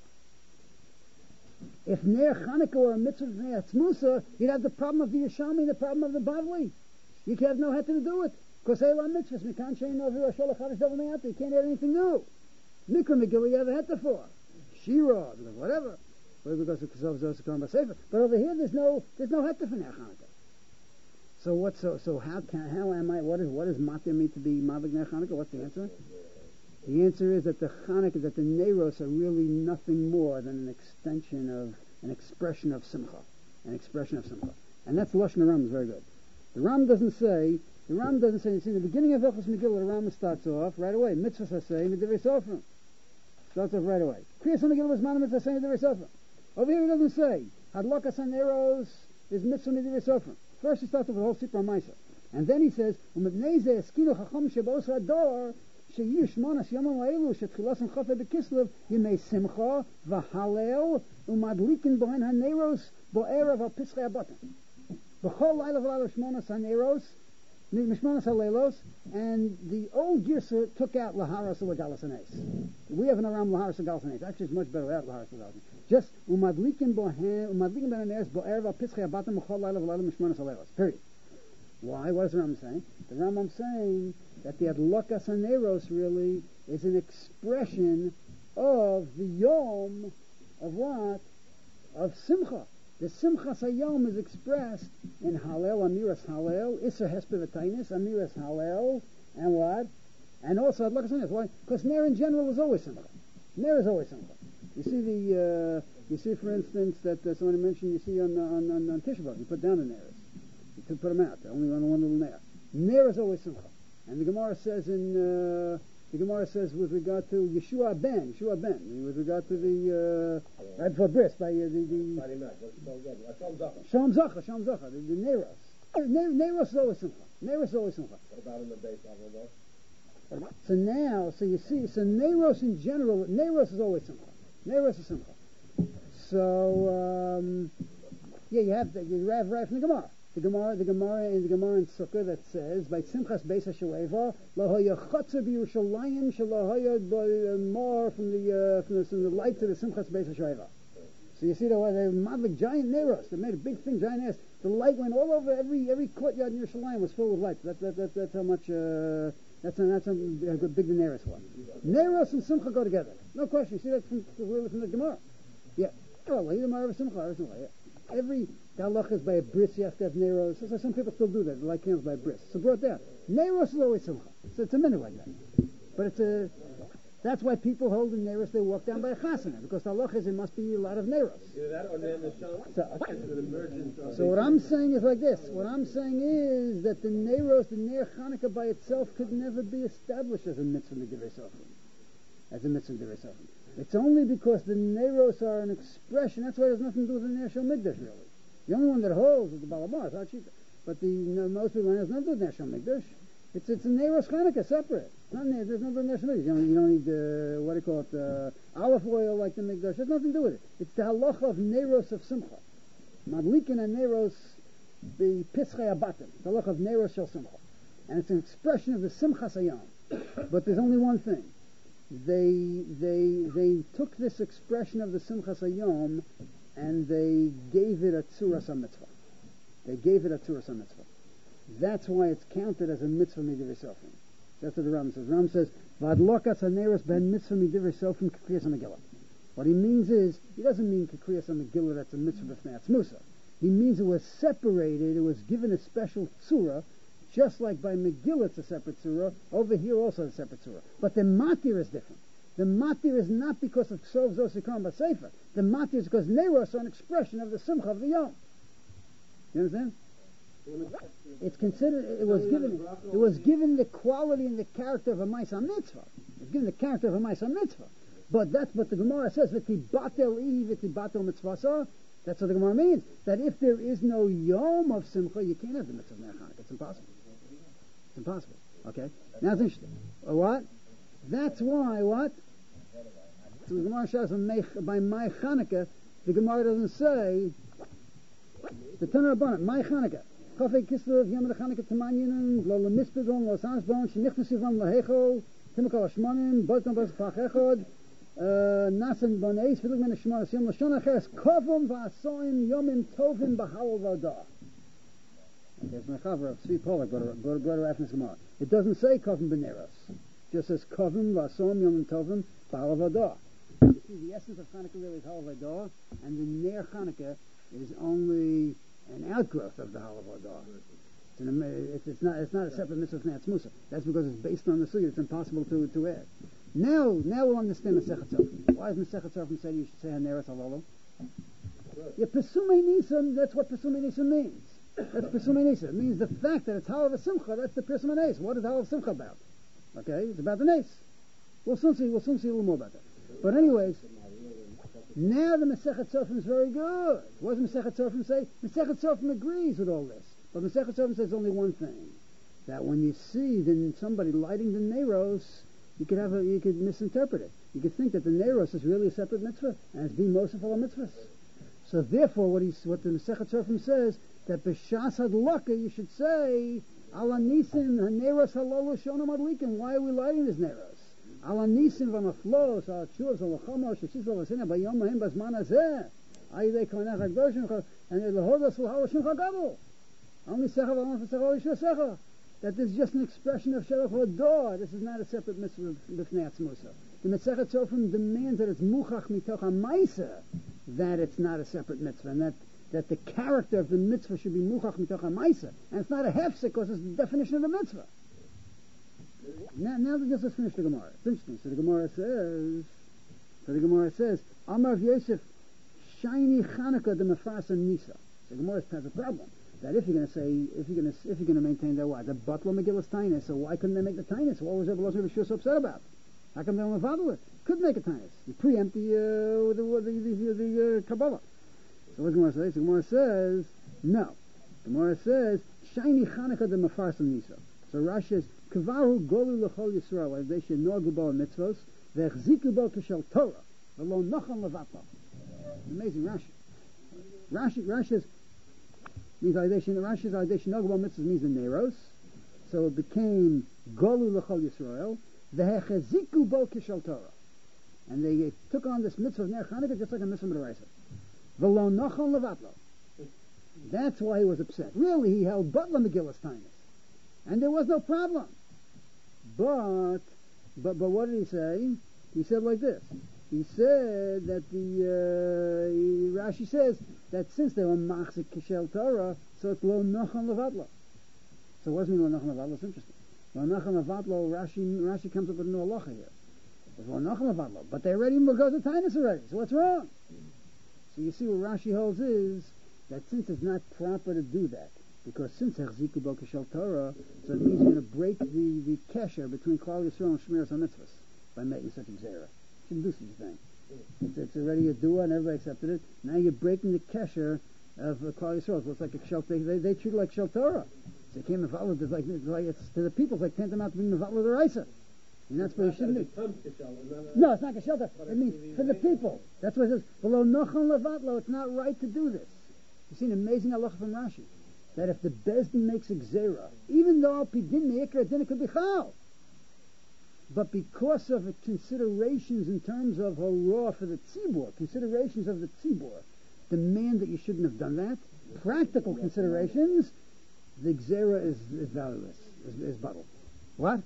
If Ner Chanukah were a mitzvah b'fnei atzmusa, you'd have the problem of the Yeshami and the problem of the Bavli. You can't have no heter to do it. Because Eilam mitzvahs, you can't change no Vira Sholach Hadash Davar Me'ata. You can't add anything new. Mikra Megillah you have a heter for. Shira, whatever. Because it's Zos Karam B'Sefer. But over here there's no heter for Ner Chanukah. So how am I? What is matir me to be Mavik Ner Chanukah? What's the answer? The answer is that the Neros are really nothing more than an expression of Simcha. An expression of Simcha. And that's the Lashon Ram is very good. The Ram doesn't say, you see, in the beginning of Hilchos Megillah, the Ram starts off right away. Mitzvahs Hasei, Midivrei Sofrim. Starts off right away. Kriyas HaMegillah was Mana Mitzvahs Hasei, Midivrei Sofrim. Over here he doesn't say, Hadlakas HaNeros is Mitzvah Midivrei Sofrim. First he starts off with the whole Sipra Maisa. And then he says, U'mibnei zeh eskinu chacham shebos hador, שיהיו 8 ימים האלו שתחילת חופי בכסלו ימי שמחה והלל ומדליקין בהן הנרוס בערב על פסחי הבטן. בכל לילה ולילה 8 הנרוס, 8 הלילות, and the old Girsa took out Laharas Lagalas Anes. We have an Aram Laharas Lagalas Anes. Actually, it's much better without Laharas Lagalas Anes. Just umadlikin ben haneros בערב על פסחי הבטן בכל לילה ולילה 8 הלילות. Period. Why? What is the Rambam saying? The Rambam saying that the Adlakas HaNeros really is an expression of the Yom of what? Of Simcha. The Simchas HaYom is expressed in Halel, Amiras Halel, Issa Hesper V'Tainis, Amiras Halel, and what? And also Adlakas HaNeros. Why? Because Ner in general is always Simcha. Ner is always Simcha. You see, for instance, that somebody mentioned. You see on Tisha B'Av, you put down the Neros. To put them out, only on one little Ner. Ner is always Simcha. And the Gemara says with regard to Yeshua ben, with regard to the right before bris by the Shalom Zacha, the Neros. Neros is always Simcha. Neros is always Simcha. What about in the base of So you see, Neros in general, Neros is always Simcha. Neros is Simcha. So you have right from the Gemara. The Gemara in Sukkah that says by Simchas Beis HaShoeva lahoya chotzer b'Yerushalayim shalahoya more from the lights of the Simchas Beis HaShoeva. So you see they madlik giant neros. They made a big thing, giant neros. The light went all over every courtyard in Yerushalayim was filled with lights. That's how much. That's how big the neros was. Neros and Simcha go together. No question. You see that from the Gemara. Yeah. Well, the Gemara of Simcha. Every halach is by a bris, you have to have neros. So some people still do that, they light candles by a bris. So brought down. Neros is always Simcha. So it's a minute like that. But that's why people hold in neros, they walk down by a chasana, because the halach is it must be a lot of neros. Either that or the sham. So what I'm saying is like this. What I'm saying is that the neros, the Ner Chanukah by itself could never be established as a mitzvah Midivrei Sofrim. It's only because the Neros are an expression. That's why it has nothing to do with the Ner Shel Mikdash, really. The only one that holds is the Balabas, but most people has nothing to do with Ner Shel Mikdash. It's a Neiros Chanukah, separate. There's no national. You don't need what do you call it? Olive oil like the Mikdash. There's nothing to do with it. It's the halacha of Neiros of Simcha. Madlikin and Neiros the Pischei Abatim. The halacha of Neiros Shel Simcha, and it's an expression of the Simchas Hayom. But there's only one thing. They took this expression of the Simchas Hayom and they gave it a Tzuras HaMitzvah. They gave it a Tzuras HaMitzvah. That's why it's counted as a mitzvah midivri sofim. That's what the Ram says. Ram says, "Vadlokas haneros ben mitzvah midivri sofim kakriyas hamegillah." What he means is, he doesn't mean kakriyas hamegillah that's a mitzvah b'fnei atzmusa. He means it was separated, it was given a special tzura, just like by Megillah it's a separate tzura, over here also a separate tzura. But the matir is different. The matir is not because of ksov zosikram b'sefer. The matir is because neros are an expression of the simcha of the yom. You understand? It's considered. It was given the quality and the character of a ma'aseh mitzvah. It's given the character of a ma'aseh mitzvah. But that's what the Gemara says. V'tibatel v'tibatel mitzvasa. That's what the Gemara means. That if there is no yom of simcha, you can't have the mitzvah of Ner Chanukah. It's impossible. It's impossible. Okay. Now it's interesting. What? That's why what? So the Gemara says by my Chanukah, the Gemara doesn't say the Tanur Rabbanan, my Chanukah. Kafei Kislev Yom Chanukah Tamanyanim Lo Lemispidon Lo Sansbon Shenichnusivam Lahechol Timokal Shmonim Botam Bas Pachechod Nasan Boneis Filig Men Shmonas Yom Lashon Acheres Kovim Va'asoim Yomim Tovim B'Hawal V'Adah. Okay, it's my chaver of Tzvi Polak, go to Raphnis Gemara. It doesn't say Kovim B'Neros. It just says Kovim Va'asoim Yomim Tovim B'Hawal V'Adah. You see, the essence of Chanukah really is Hawal V'Adah, and the Ner Chanukah is only an outgrowth of the Halav Adah. It's not a separate mitzvah from Atzmusa. That's because it's based on the sugya. It's impossible to add. Now we'll understand Masechet Tzofim. Why does Masechet Tzofim say you should say Haneres Halolo? Yeah, Pesumei Nisan. That's what Pesumei Nisan means. That's Pesumei Nisan. It means the fact that it's Halav Simcha. That's the Pesumei Nes. What is Halav Simcha about? Okay, it's about the Nes. We'll soon see a little more about that. But anyways. Now the Masechet Tzofim is very good. What does Masechet Tzofim say? Masechet Tzofim agrees with all this. But Masechet Tzofim says only one thing. That when you see somebody lighting the Neiros, you could misinterpret it. You could think that the Neiros is really a separate mitzvah, and it's being merciful on mitzvahs. So therefore, what the Masechet Tzofim says, that B'shas Hadlaka, you should say, Ala Nisin, Neiros Halolo Shonam Adlikin. Why are we lighting this Neiros? Ala nisim v'maflos, ala tshuvos, ala chamos, sheshis v'lasina, b'yom mahim b'zman hazeh, ayidei koinach ha'gdoshim, and lehodas l'haloshim chagavul. Only secha v'alam v'secha v'yishvasecha. That this is just an expression of Sherach L'Dor. This is not a separate mitzvah b'fnei atzmusa. The Masechet Tzofim demands that it's muchach mitoch ha'maisa, that it's not a separate mitzvah, and that the character of the mitzvah should be muchach mitoch ha'maisa. And it's not a hefsek because it's the definition of the mitzvah. Now let's finish the Gemara. It's interesting. So the Gemara says, Amar of Yosef, shiny Chanukah the Mefarsa Nisa. So the Gemara has a problem. That if you're going to maintain that what? The Butler Megillus Tainus, so why couldn't they make the Tainus? What was Rebbe Elazar B'Shua so upset about? How come they don't follow it? Could make a Tainus. You preempt the Kabbalah. So what does the Gemara say? So the Gemara says, no. The Gemara says, shiny Chanukah the Mefarsa Nisa. So Rashi says, Kvaru golu l'chol Yisrael, they should nogu bo mitzvos, ve'echziku bo k'shel Torah, v'lo nochon levatlo. Amazing Rashi. Rashi says, Rashi says, nogu bo mitzvos means the Neiros, so it became golu l'chol Yisrael, ve'echziku bo k'shel Torah. And they took on this mitzvah of Ner Chanukah just like a mitzvah d'oraisa. V'lo nochon levatlo. That's why he was upset. Really, he held Butler Megillus Tainus. And there was no problem. But what did he say? He said like this. He said that Rashi says that since they were machzik kishel Torah, so it's lo nochon levatlo. So what does it mean lo nochon levatlo? It's interesting. Lo nochon levatlo, Rashi comes up with a new halacha here. It's lo nochon levatlo. But they already go to Tainus already. So what's wrong? So you see what Rashi holds is that since it's not proper to do that, because since Hechziku Bo Kishel Torah, so it means you're going to break the kesher between Klal Yisrael and Shmiras HaMitzvahs by making such a gzera. Shouldn't do such a thing. It's already a dua and everybody accepted it. Now you're breaking the kesher of Klal Yisrael. So it's like a Kishel, they treat it like Kishel Torah. So you can't mevalid. It's to the people. It's like tantamount to being mevalid the Raisa. And that's where you shouldn't be. No, it's not Geshelter. It means for the people. That's what it says. Below Nochon Levatlo, it's not right to do this. You see an amazing halacha from Rashi. That if the Bezdin makes a Gzera, even though Pidin Me'ikra, then it could be Chal. But because of considerations in terms of Horah for the Tzibur, considerations of the Tzibur, demand that you shouldn't have done that. Practical considerations, the Gzera is valueless, is bottled. What?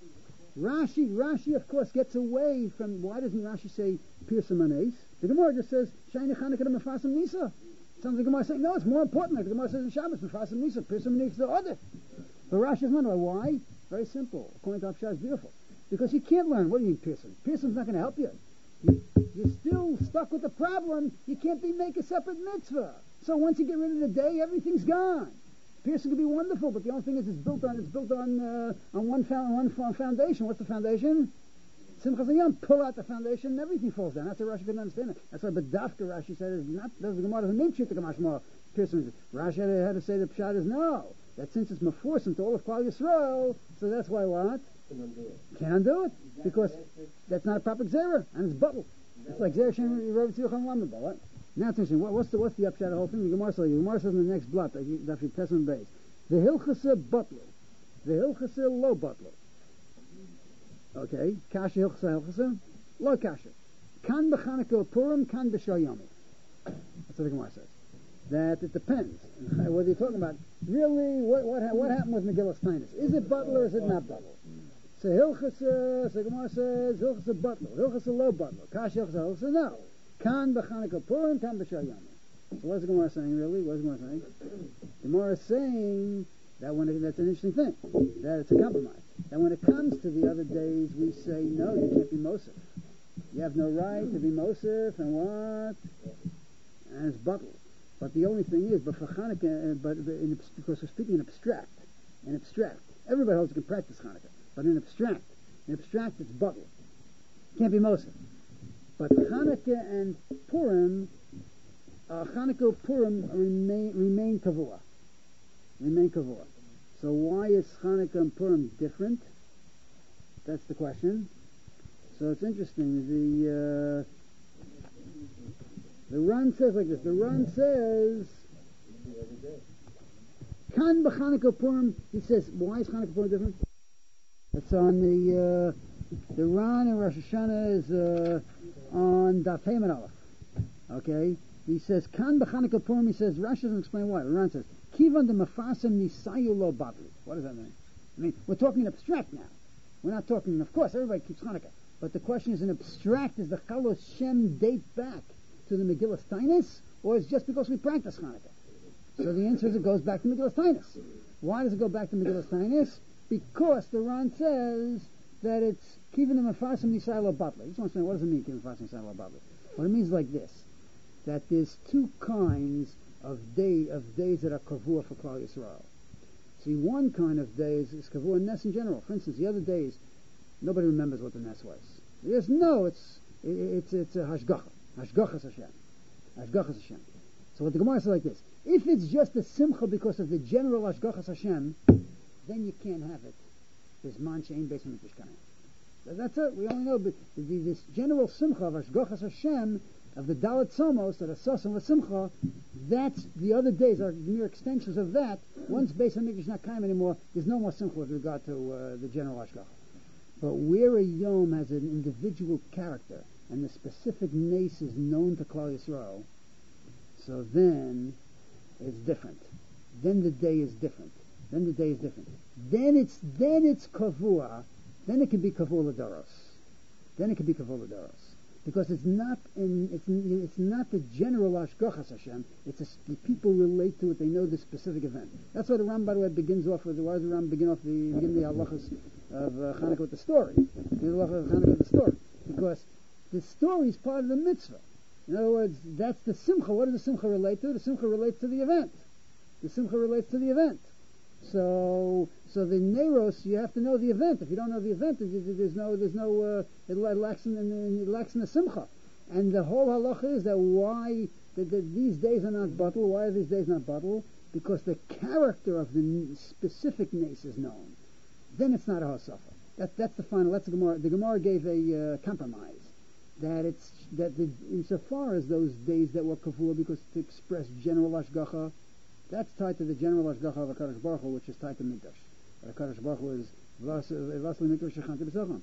Rashi, of course, gets away from, why doesn't Rashi say Pirsum Anes? The Gemara just says, Shayne Chanukah Mefasim Nisa. Sounds like the Gemara saying, no, it's more important. Like the Gemara says in Shabbos, Mefasim Nisa, Pirsum Anes the other. But Rashi is not. Why? Very simple. According to Hafshah, it's beautiful. Because you can't learn. What do you mean Pirsum? Pirsum's not going to help you. You're still stuck with the problem. You can't make a separate mitzvah. So once you get rid of the day, everything's gone. Piercing could be wonderful, but the only thing is it's built on one foundation. What's the foundation? Simchas Hayom. Pull out the foundation and everything falls down. That's why Rashi couldn't understand it. That's why B'dafka Rashi said is not. The Gemara doesn't mean Shita Kamashma piercing. Rashi had to say the pshat is no. That since it's meforsim to all of Klal Yisrael, so that's why what? Can't undo it because that's not a proper gzera and it's bottled. It's like Zera Shem Rav Tzivacham Lamed. What? Now it's interesting. What's the upshot of the whole thing? The Gemara says in the next blot, Daf Tesman Beis, the Hilchasa Butler, the Hilchasa Lo Butler. Okay, Kasha Hilchasa, Lo Kasha. Kan b'Chanukah Purim, kan b'Shal Yomi. That's what the Gemara says. That it depends. What are you talking about? Really, what happened with Megillas Tainus? Is it Butler or is it not Butler? So Hilchasa, so the Gemara says Hilchasa Butler, Hilchasa Lo Butler, Kasha Hilchasa, no. Kan b'Chanukah Purim, kan b'Shal Yomi. So what's the Gemara saying really? What's the Gemara saying? The Gemara is saying that that's an interesting thing. That it's a compromise. That when it comes to the other days, we say no, you can't be Mosif. You have no right to be Mosif, and what? And it's bottled. But the only thing is, but for Chanukah, because we're speaking in abstract, everybody holds you can practice Chanukah, but in abstract it's bottled. Can't be Mosif. But Chanukah and Purim, remain kavua. So why is Chanukah and Purim different? That's the question. So it's interesting. The Ran says like this. The Ran says, Kan b'Chanukah Purim. He says, why is Chanukah Purim different? It's on the Ran and Rosh Hashanah is on Daf Hey Aleph. Okay, he says Kan b'Chanukah Purim. He says Rashi doesn't explain why. The Ran says Kivan de Mefasim Nisayu Lo Batli. What does that mean? I mean, we're talking abstract now. We're not talking. Of course, everybody keeps Chanukah, but the question is in abstract: is the Chalos Shem date back to the Megillas Tainus, or is it just because we practice Chanukah? So the answer is it goes back to Megillas Tainus. Why does it go back to Megillas Tainus? Because the Ran says that it's Kivan Mefasim Nisai Lo Batli. I just want to say, what does it mean, Kivan Mefasim Nisai Lo Batli? Well, it means like this, that there's two kinds of days that are kavua for Klal Yisrael. See, one kind of days is kavua Nes in general. For instance, the other days, nobody remembers what the Nes was. It's a hashgacha. Hashgachas Hashem. Hashgachas Hashem. So what the Gemara says like this: if it's just a simcha because of the general hashgachas Hashem, then you can't have it. There's man she'ein beis hamikdash kaneh. That's it. We only know, but this general simcha of hashgachas Hashem, of the Dalet Somos that are Sasim with Simcha, that's the other days are mere extensions of that. Once Beis Hamikdash is not kaim anymore, there's no more Simcha with regard to the general hashgacha. But where a Yom has an individual character and the specific nace is known to Klal Yisrael, so then it's different. Then the day is different. Then it's kavua. Then it can be kavua l'daros. Because it's not the general hashgachas Hashem. The people relate to it. They know the specific event. That's why the Ram, by the way, begins off with. Why does the Ram begin the halachas of Chanukah with the story? Because the story is part of the mitzvah. In other words, that's the simcha. What does the simcha relate to? The simcha relates to the event. So the Neros, you have to know the event. If you don't know the event, it lacks in the simcha. And the whole halacha is that why these days are not bottle. Why are these days not bottle? because the character of the specific nace is known, then it's not a hosafa. That's the final. That's the Gemara. The Gemara gave a compromise that insofar as those days that were kavua because to express general ashgacha, that's tied to the general ashgacha of HaKadosh Baruch Hu, which is tied to Mikdash. HaKadosh Baruch Hu is vasli Mikdash shechanti b'sachon.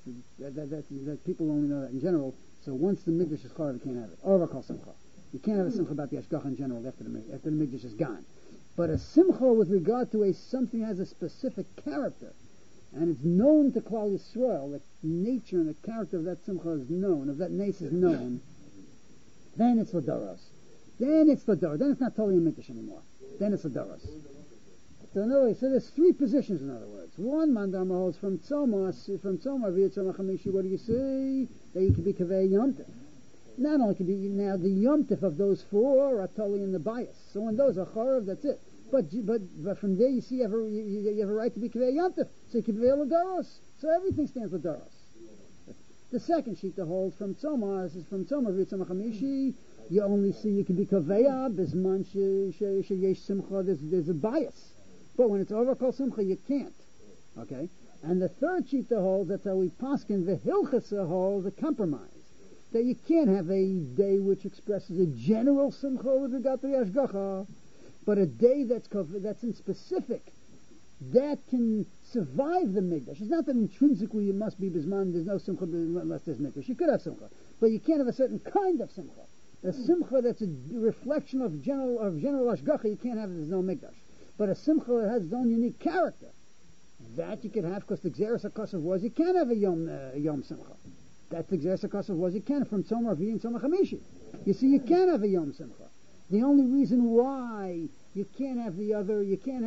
That people only know that in general. So once the Mikdash is charav, you can't have it. Or kol simcha. You can't have a simcha about the ashgacha in general after the Mikdash is gone. But a simcha with regard to something has a specific character, and it's known to Klal Yisrael, the nature and the character of that simcha is known, of that nace is known, then it's Ladoros. Then it's Ladoros. Then it's not totally a Mikdash anymore. Then it's Ladoros. So in other words, so there's three positions, in other words. One, Mandama holds from Tzomar via Tzomar Chamishi, what do you see? That you can be Kaveh Yom Tov. Not only can be, now the Yom Tov of those four are totally in the bias. So when those are Chorav, that's it. But from there you see you have a right to be Kaveh Yom Tov. So you can be Ladoros. So everything stands Ladoros. The second sheet that holds from Tzomar is from Tzomar via Tzomar Chamishi. You only see you can be Kaveh Bisman Sheyesh Simcha. There's a bias. But when it's over Kol Simcha, you can't. Okay? And the third sheet that holds, that's how we paskin, the Hilchasa holds a compromise. That you can't have a day which expresses a general Simcha with regard to the Ashgacha, but a day that's in specific, that can survive the Mikdash. It's not that intrinsically you must be Bisman, there's no Simcha unless there's Mikdash. You could have Simcha, but you can't have a certain kind of Simcha. A Simcha that's a reflection of general Ashgacha, you can't have it, there's no Mikdash. But a simcha that has its own unique character, that you can have because the Gzeres HaKosav was you can have a Yom Simcha. That's the Gzeres HaKosav was you can from Tzomar Revi'i and Tzomar Chamishi. You see, you can have a Yom Simcha. The only reason why you can't have the other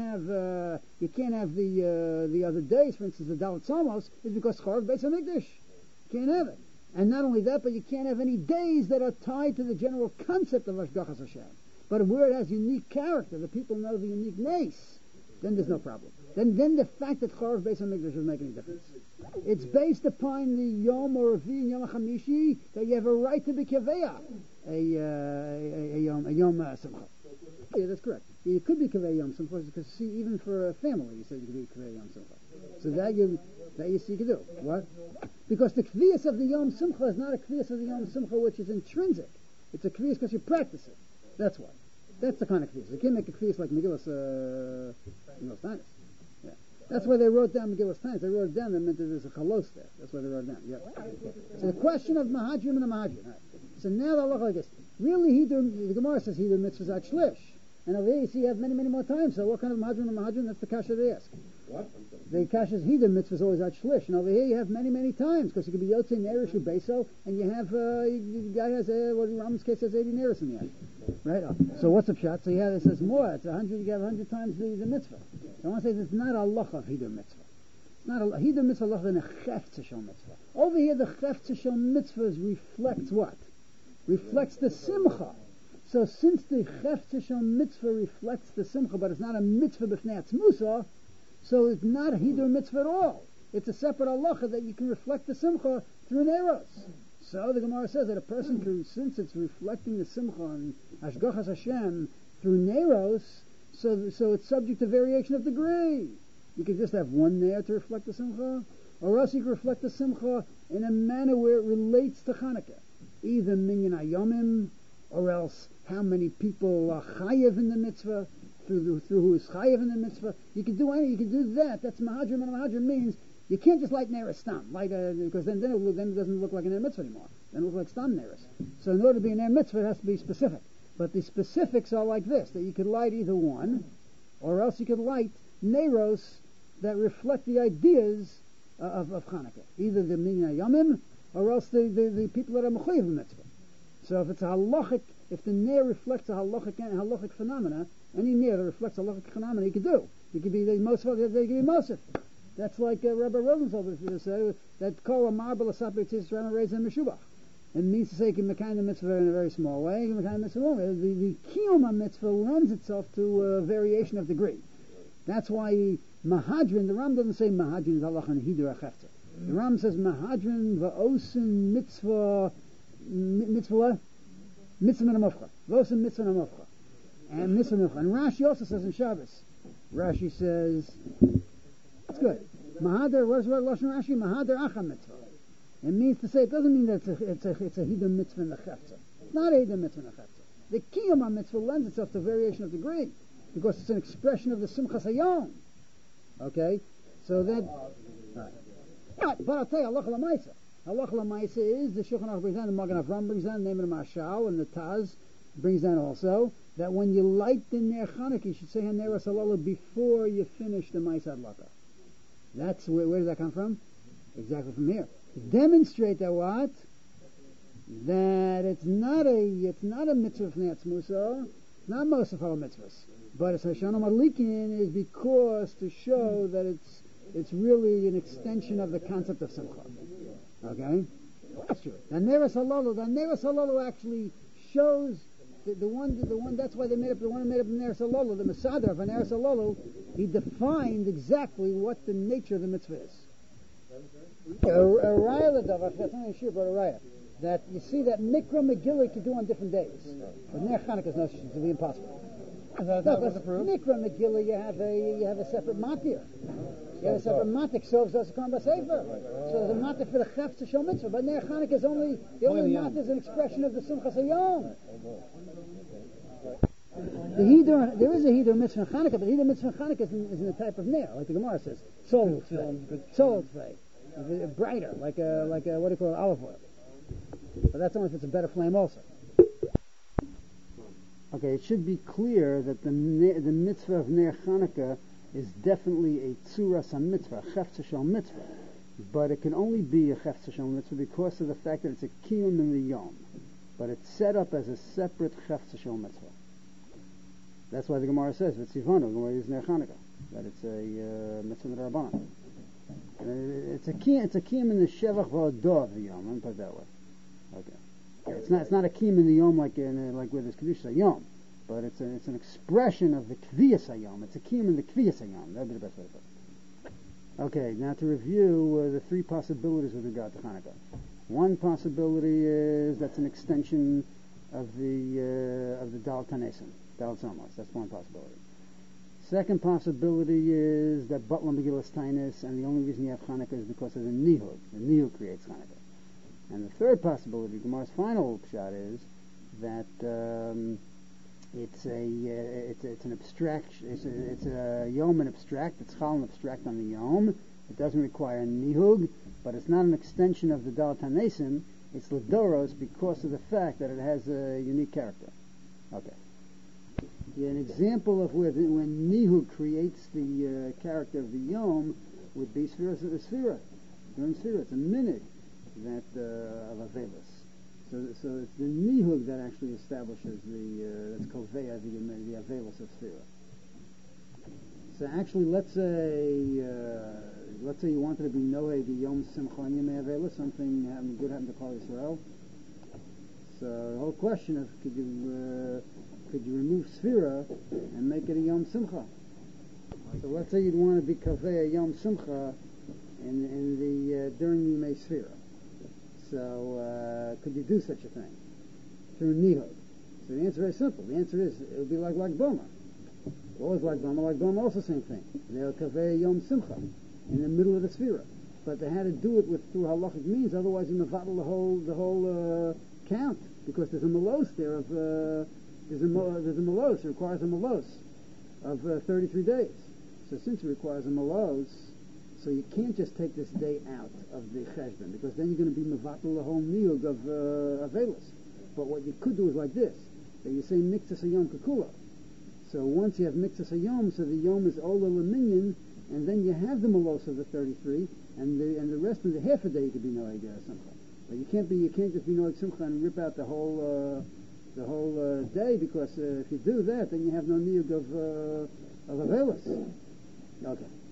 days, for instance, the Dalet Tzomos, is because Charav Beis HaMikdash. You can't have it. And not only that, but you can't have any days that are tied to the general concept of Ashgachas Hashem. But where it has unique character, the people know the unique nace, then there's no problem. Then the fact that Charav Beis HaMikdash doesn't make any difference. It's based upon the Yom or Revi'i and Yom HaChamishi that you have a right to be Kaveya, a Yom Simcha. Yeah, that's correct. You could be Kaveya Yom Simcha, because see, even for a family, you said you could be Kaveya Yom Simcha. So that you see you can do. What? Because the Kviyas of the Yom Simcha is not a Kviyas of the Yom Simcha which is intrinsic. It's a Kviyas because you practice it. That's why. That's the kind of Kviyas. You can't make a Kviyas like Megillas Tanis. Yeah. That's why they wrote down Megillas Tanis. They wrote it down, they meant that there's a chalos there. That's why they wrote it down. Yeah. Okay. So the question of Mahadrim and a Mahadrim. Right. So now the halacha like this. Really, the Gemara says Hidur mitzvahs at shlish. And over here you see you have many, many more times. So what kind of Mahadrim and Mahadrim? That's the kasha they ask. What? The kasha's Hidur mitzvahs always at shlish. And over here you have many, many times. Because it could be Yotzei Neresh Beso, and you have, the guy has, what in Rambam's case has 80 Neresh in the end. Right? So what's the pshat? So you have, it says more. It's 100, you have 100 times the mitzvah. So I want to say it's not a halacha of Hidur mitzvah. It's not a Hidur mitzvah halacha than a Chefetz Shel mitzvah. Over here the Chefetz Shel mitzvahs reflects what? Reflects the simcha. So since the Chefetz Shel mitzvah reflects the simcha, but it's not a mitzvah b'fnei atzmusa, so it's not a Hidur mitzvah at all. It's a separate halacha that you can reflect the simcha through an eros. So the Gemara says that a person can, since it's reflecting the simcha and Ashgachas Hashem through Neros, so it's subject to variation of degree. You could just have one Ner to reflect the simcha, or else you can reflect the simcha in a manner where it relates to Chanukah. Either Minyan Ayomim, or else how many people are chayev in the mitzvah, through who is chayev in the mitzvah. You can do you can do that. That's Mahadrim, and Mahadrim means you can't just light Neres Stam, because then it doesn't look like an Ner Mitzvah anymore. Then it looks like Stam Neres. So in order to be an Ner Mitzvah, it has to be specific. But the specifics are like this, that you could light either one, or else you could light Neros that reflect the ideas of Chanukah. Either the Minyan Yomim, or else the people that are Mechuyev in Mitzvah. So if it's a halachic, if the Ner reflects a halachic phenomena, any Ner that reflects a halachic phenomena, you could do. You could be the Mosef, they could be Mosef. That's like Rabbi Rosenfeld used to say, that Kol Marble Asapir Tzis Rama Reza Meshubach. It means to say Mekan the mitzvah in a very small way, Mekan the mitzvah the Kiyuma mitzvah lends itself to variation of degree. That's why Mahadrin, the Ram doesn't say Mahadrin is halacha and Hidur Achefta. The Ram says Mahadrin va'osin mitzvah min amofcha. Va'osin mitzvah amofcha. And mitzvah milcha. And Rashi also says in Shabbos. Rashi says, it's good. Mahader, what is the word Lashon Rashi? Mahader acha mitzvah. It means to say, it doesn't mean that it's a hidden mitzvah in the chefza. It's not a hidden mitzvah in the chefza. The kiyum mitzvah lends itself to variation of degree, because it's an expression of the simchas hayom. Okay? So that, right. But I'll tell you, halacha l'maisa. Halacha l'maisa is, the Shulchan Aruch brings down, the Magen Avram brings down, the name of the Mashal, and the Taz brings down also, that when you light the Ner Chanukah, you should say Haner Salala before you finish the Maisa Adlaka. That's, where does that come from? Exactly from here. To demonstrate that what? That it's not a mitzvah from Netzmusa, it's not most of our mitzvahs, but it's Hashanah Madlikin is because to show that it's really an extension of the concept of Simcha. Okay? That's true. The Neres Halalu actually shows the one that's why they made up the one who made up the Neres Halalu, the Masada of Neres Halalu, he defined exactly what the nature of the mitzvah is. That you see that Mikra Megillah you can do on different days. But Ner Chanukah is not to be impossible. Mikra Megillah you have a separate matir. You have a separate matik, so does the Korban Sefer. So there's a matik for the chef to show mitzvah, but Ner Chanukah is only the only matik is an expression of the Simchas Hayom. There is a Hidur mitzvah in Chanukah, but the Hidur mitzvah in Chanukah is in the type of Ner, like the Gemara says, Sol Tzvei, brighter, like a what do you call it, olive oil. But that's only if it's a better flame also. Okay, it should be clear that the mitzvah of Ner Chanukah is definitely a tzuras mitzvah, a chefza shel mitzvah. But it can only be a chefza shel mitzvah because of the fact that it's a kiyum in the yom. But it's set up as a separate chefza shel mitzvah. That's why the Gemara says, V'tzivanu, the Gemara uses Ner Chanukah, that it's a mitzvah d'Rabbanan. It's a kiyum in the shevach v'adah of the yom, let me put it that way. Okay. It's not a kiyum in the yom like where there's kedusha yom, but it's an expression of the kviyas hayom. It's a kiyum in the kviyas hayom. That'd be the best way to put it. Okay, now to review the three possibilities with regard to Hanukkah. One possibility is that's an extension of the Dal Tanesim, Dal Somos. That's one possibility. Second possibility is that Batla Megillas Tainis, and the only reason you have Hanukkah is because of the Nihug. The Nihug creates Hanukkah. And the third possibility, Gemara's final shot, is that it's an abstraction. It's a yom and abstract. It's chal and abstract on the yom. It doesn't require nihug, but it's not an extension of the Dal Tanesim. It's ledoros because of the fact that it has a unique character. Okay. An example of when nihug creates the character of the yom would be Sfira. During Sfira, it's a minute that of Avelis. So it's the nihug that actually establishes that's koveya the Avelis of Sfira. So actually, let's say you wanted to be Noe the Yom Simcha and Yemei Avelis, something good happened to Klal Yisrael. So the whole question is, could you remove Sfira and make it a Yom Simcha? So let's say you'd want to be koveya Yom Simcha in the during Yemei Sfira. So, could you do such a thing through nihud? So the answer is very simple. The answer is it would be like Boma. What was like Boma? Like Boma also same thing. They'll kaveh yom simcha in the middle of the sfira, but they had to do it through halachic means. Otherwise, you mevatel the whole count, because there's a malos there of there's a malos. It requires a malos of 33 days. So since it requires a malos, so you can't just take this day out of the cheshbon, because then you're going to be mevatel the whole niyug of Avelis. But what you could do is like this, that you say miktzas hayom kakula. So once you have miktzas hayom, so the yom is ola leminyan, and then you have the malos of the 33, and the rest of the half a day you could be noeg simcha. But you can't just be noeg simcha and rip out the whole day, because if you do that, then you have no niyug of Avelis. Okay.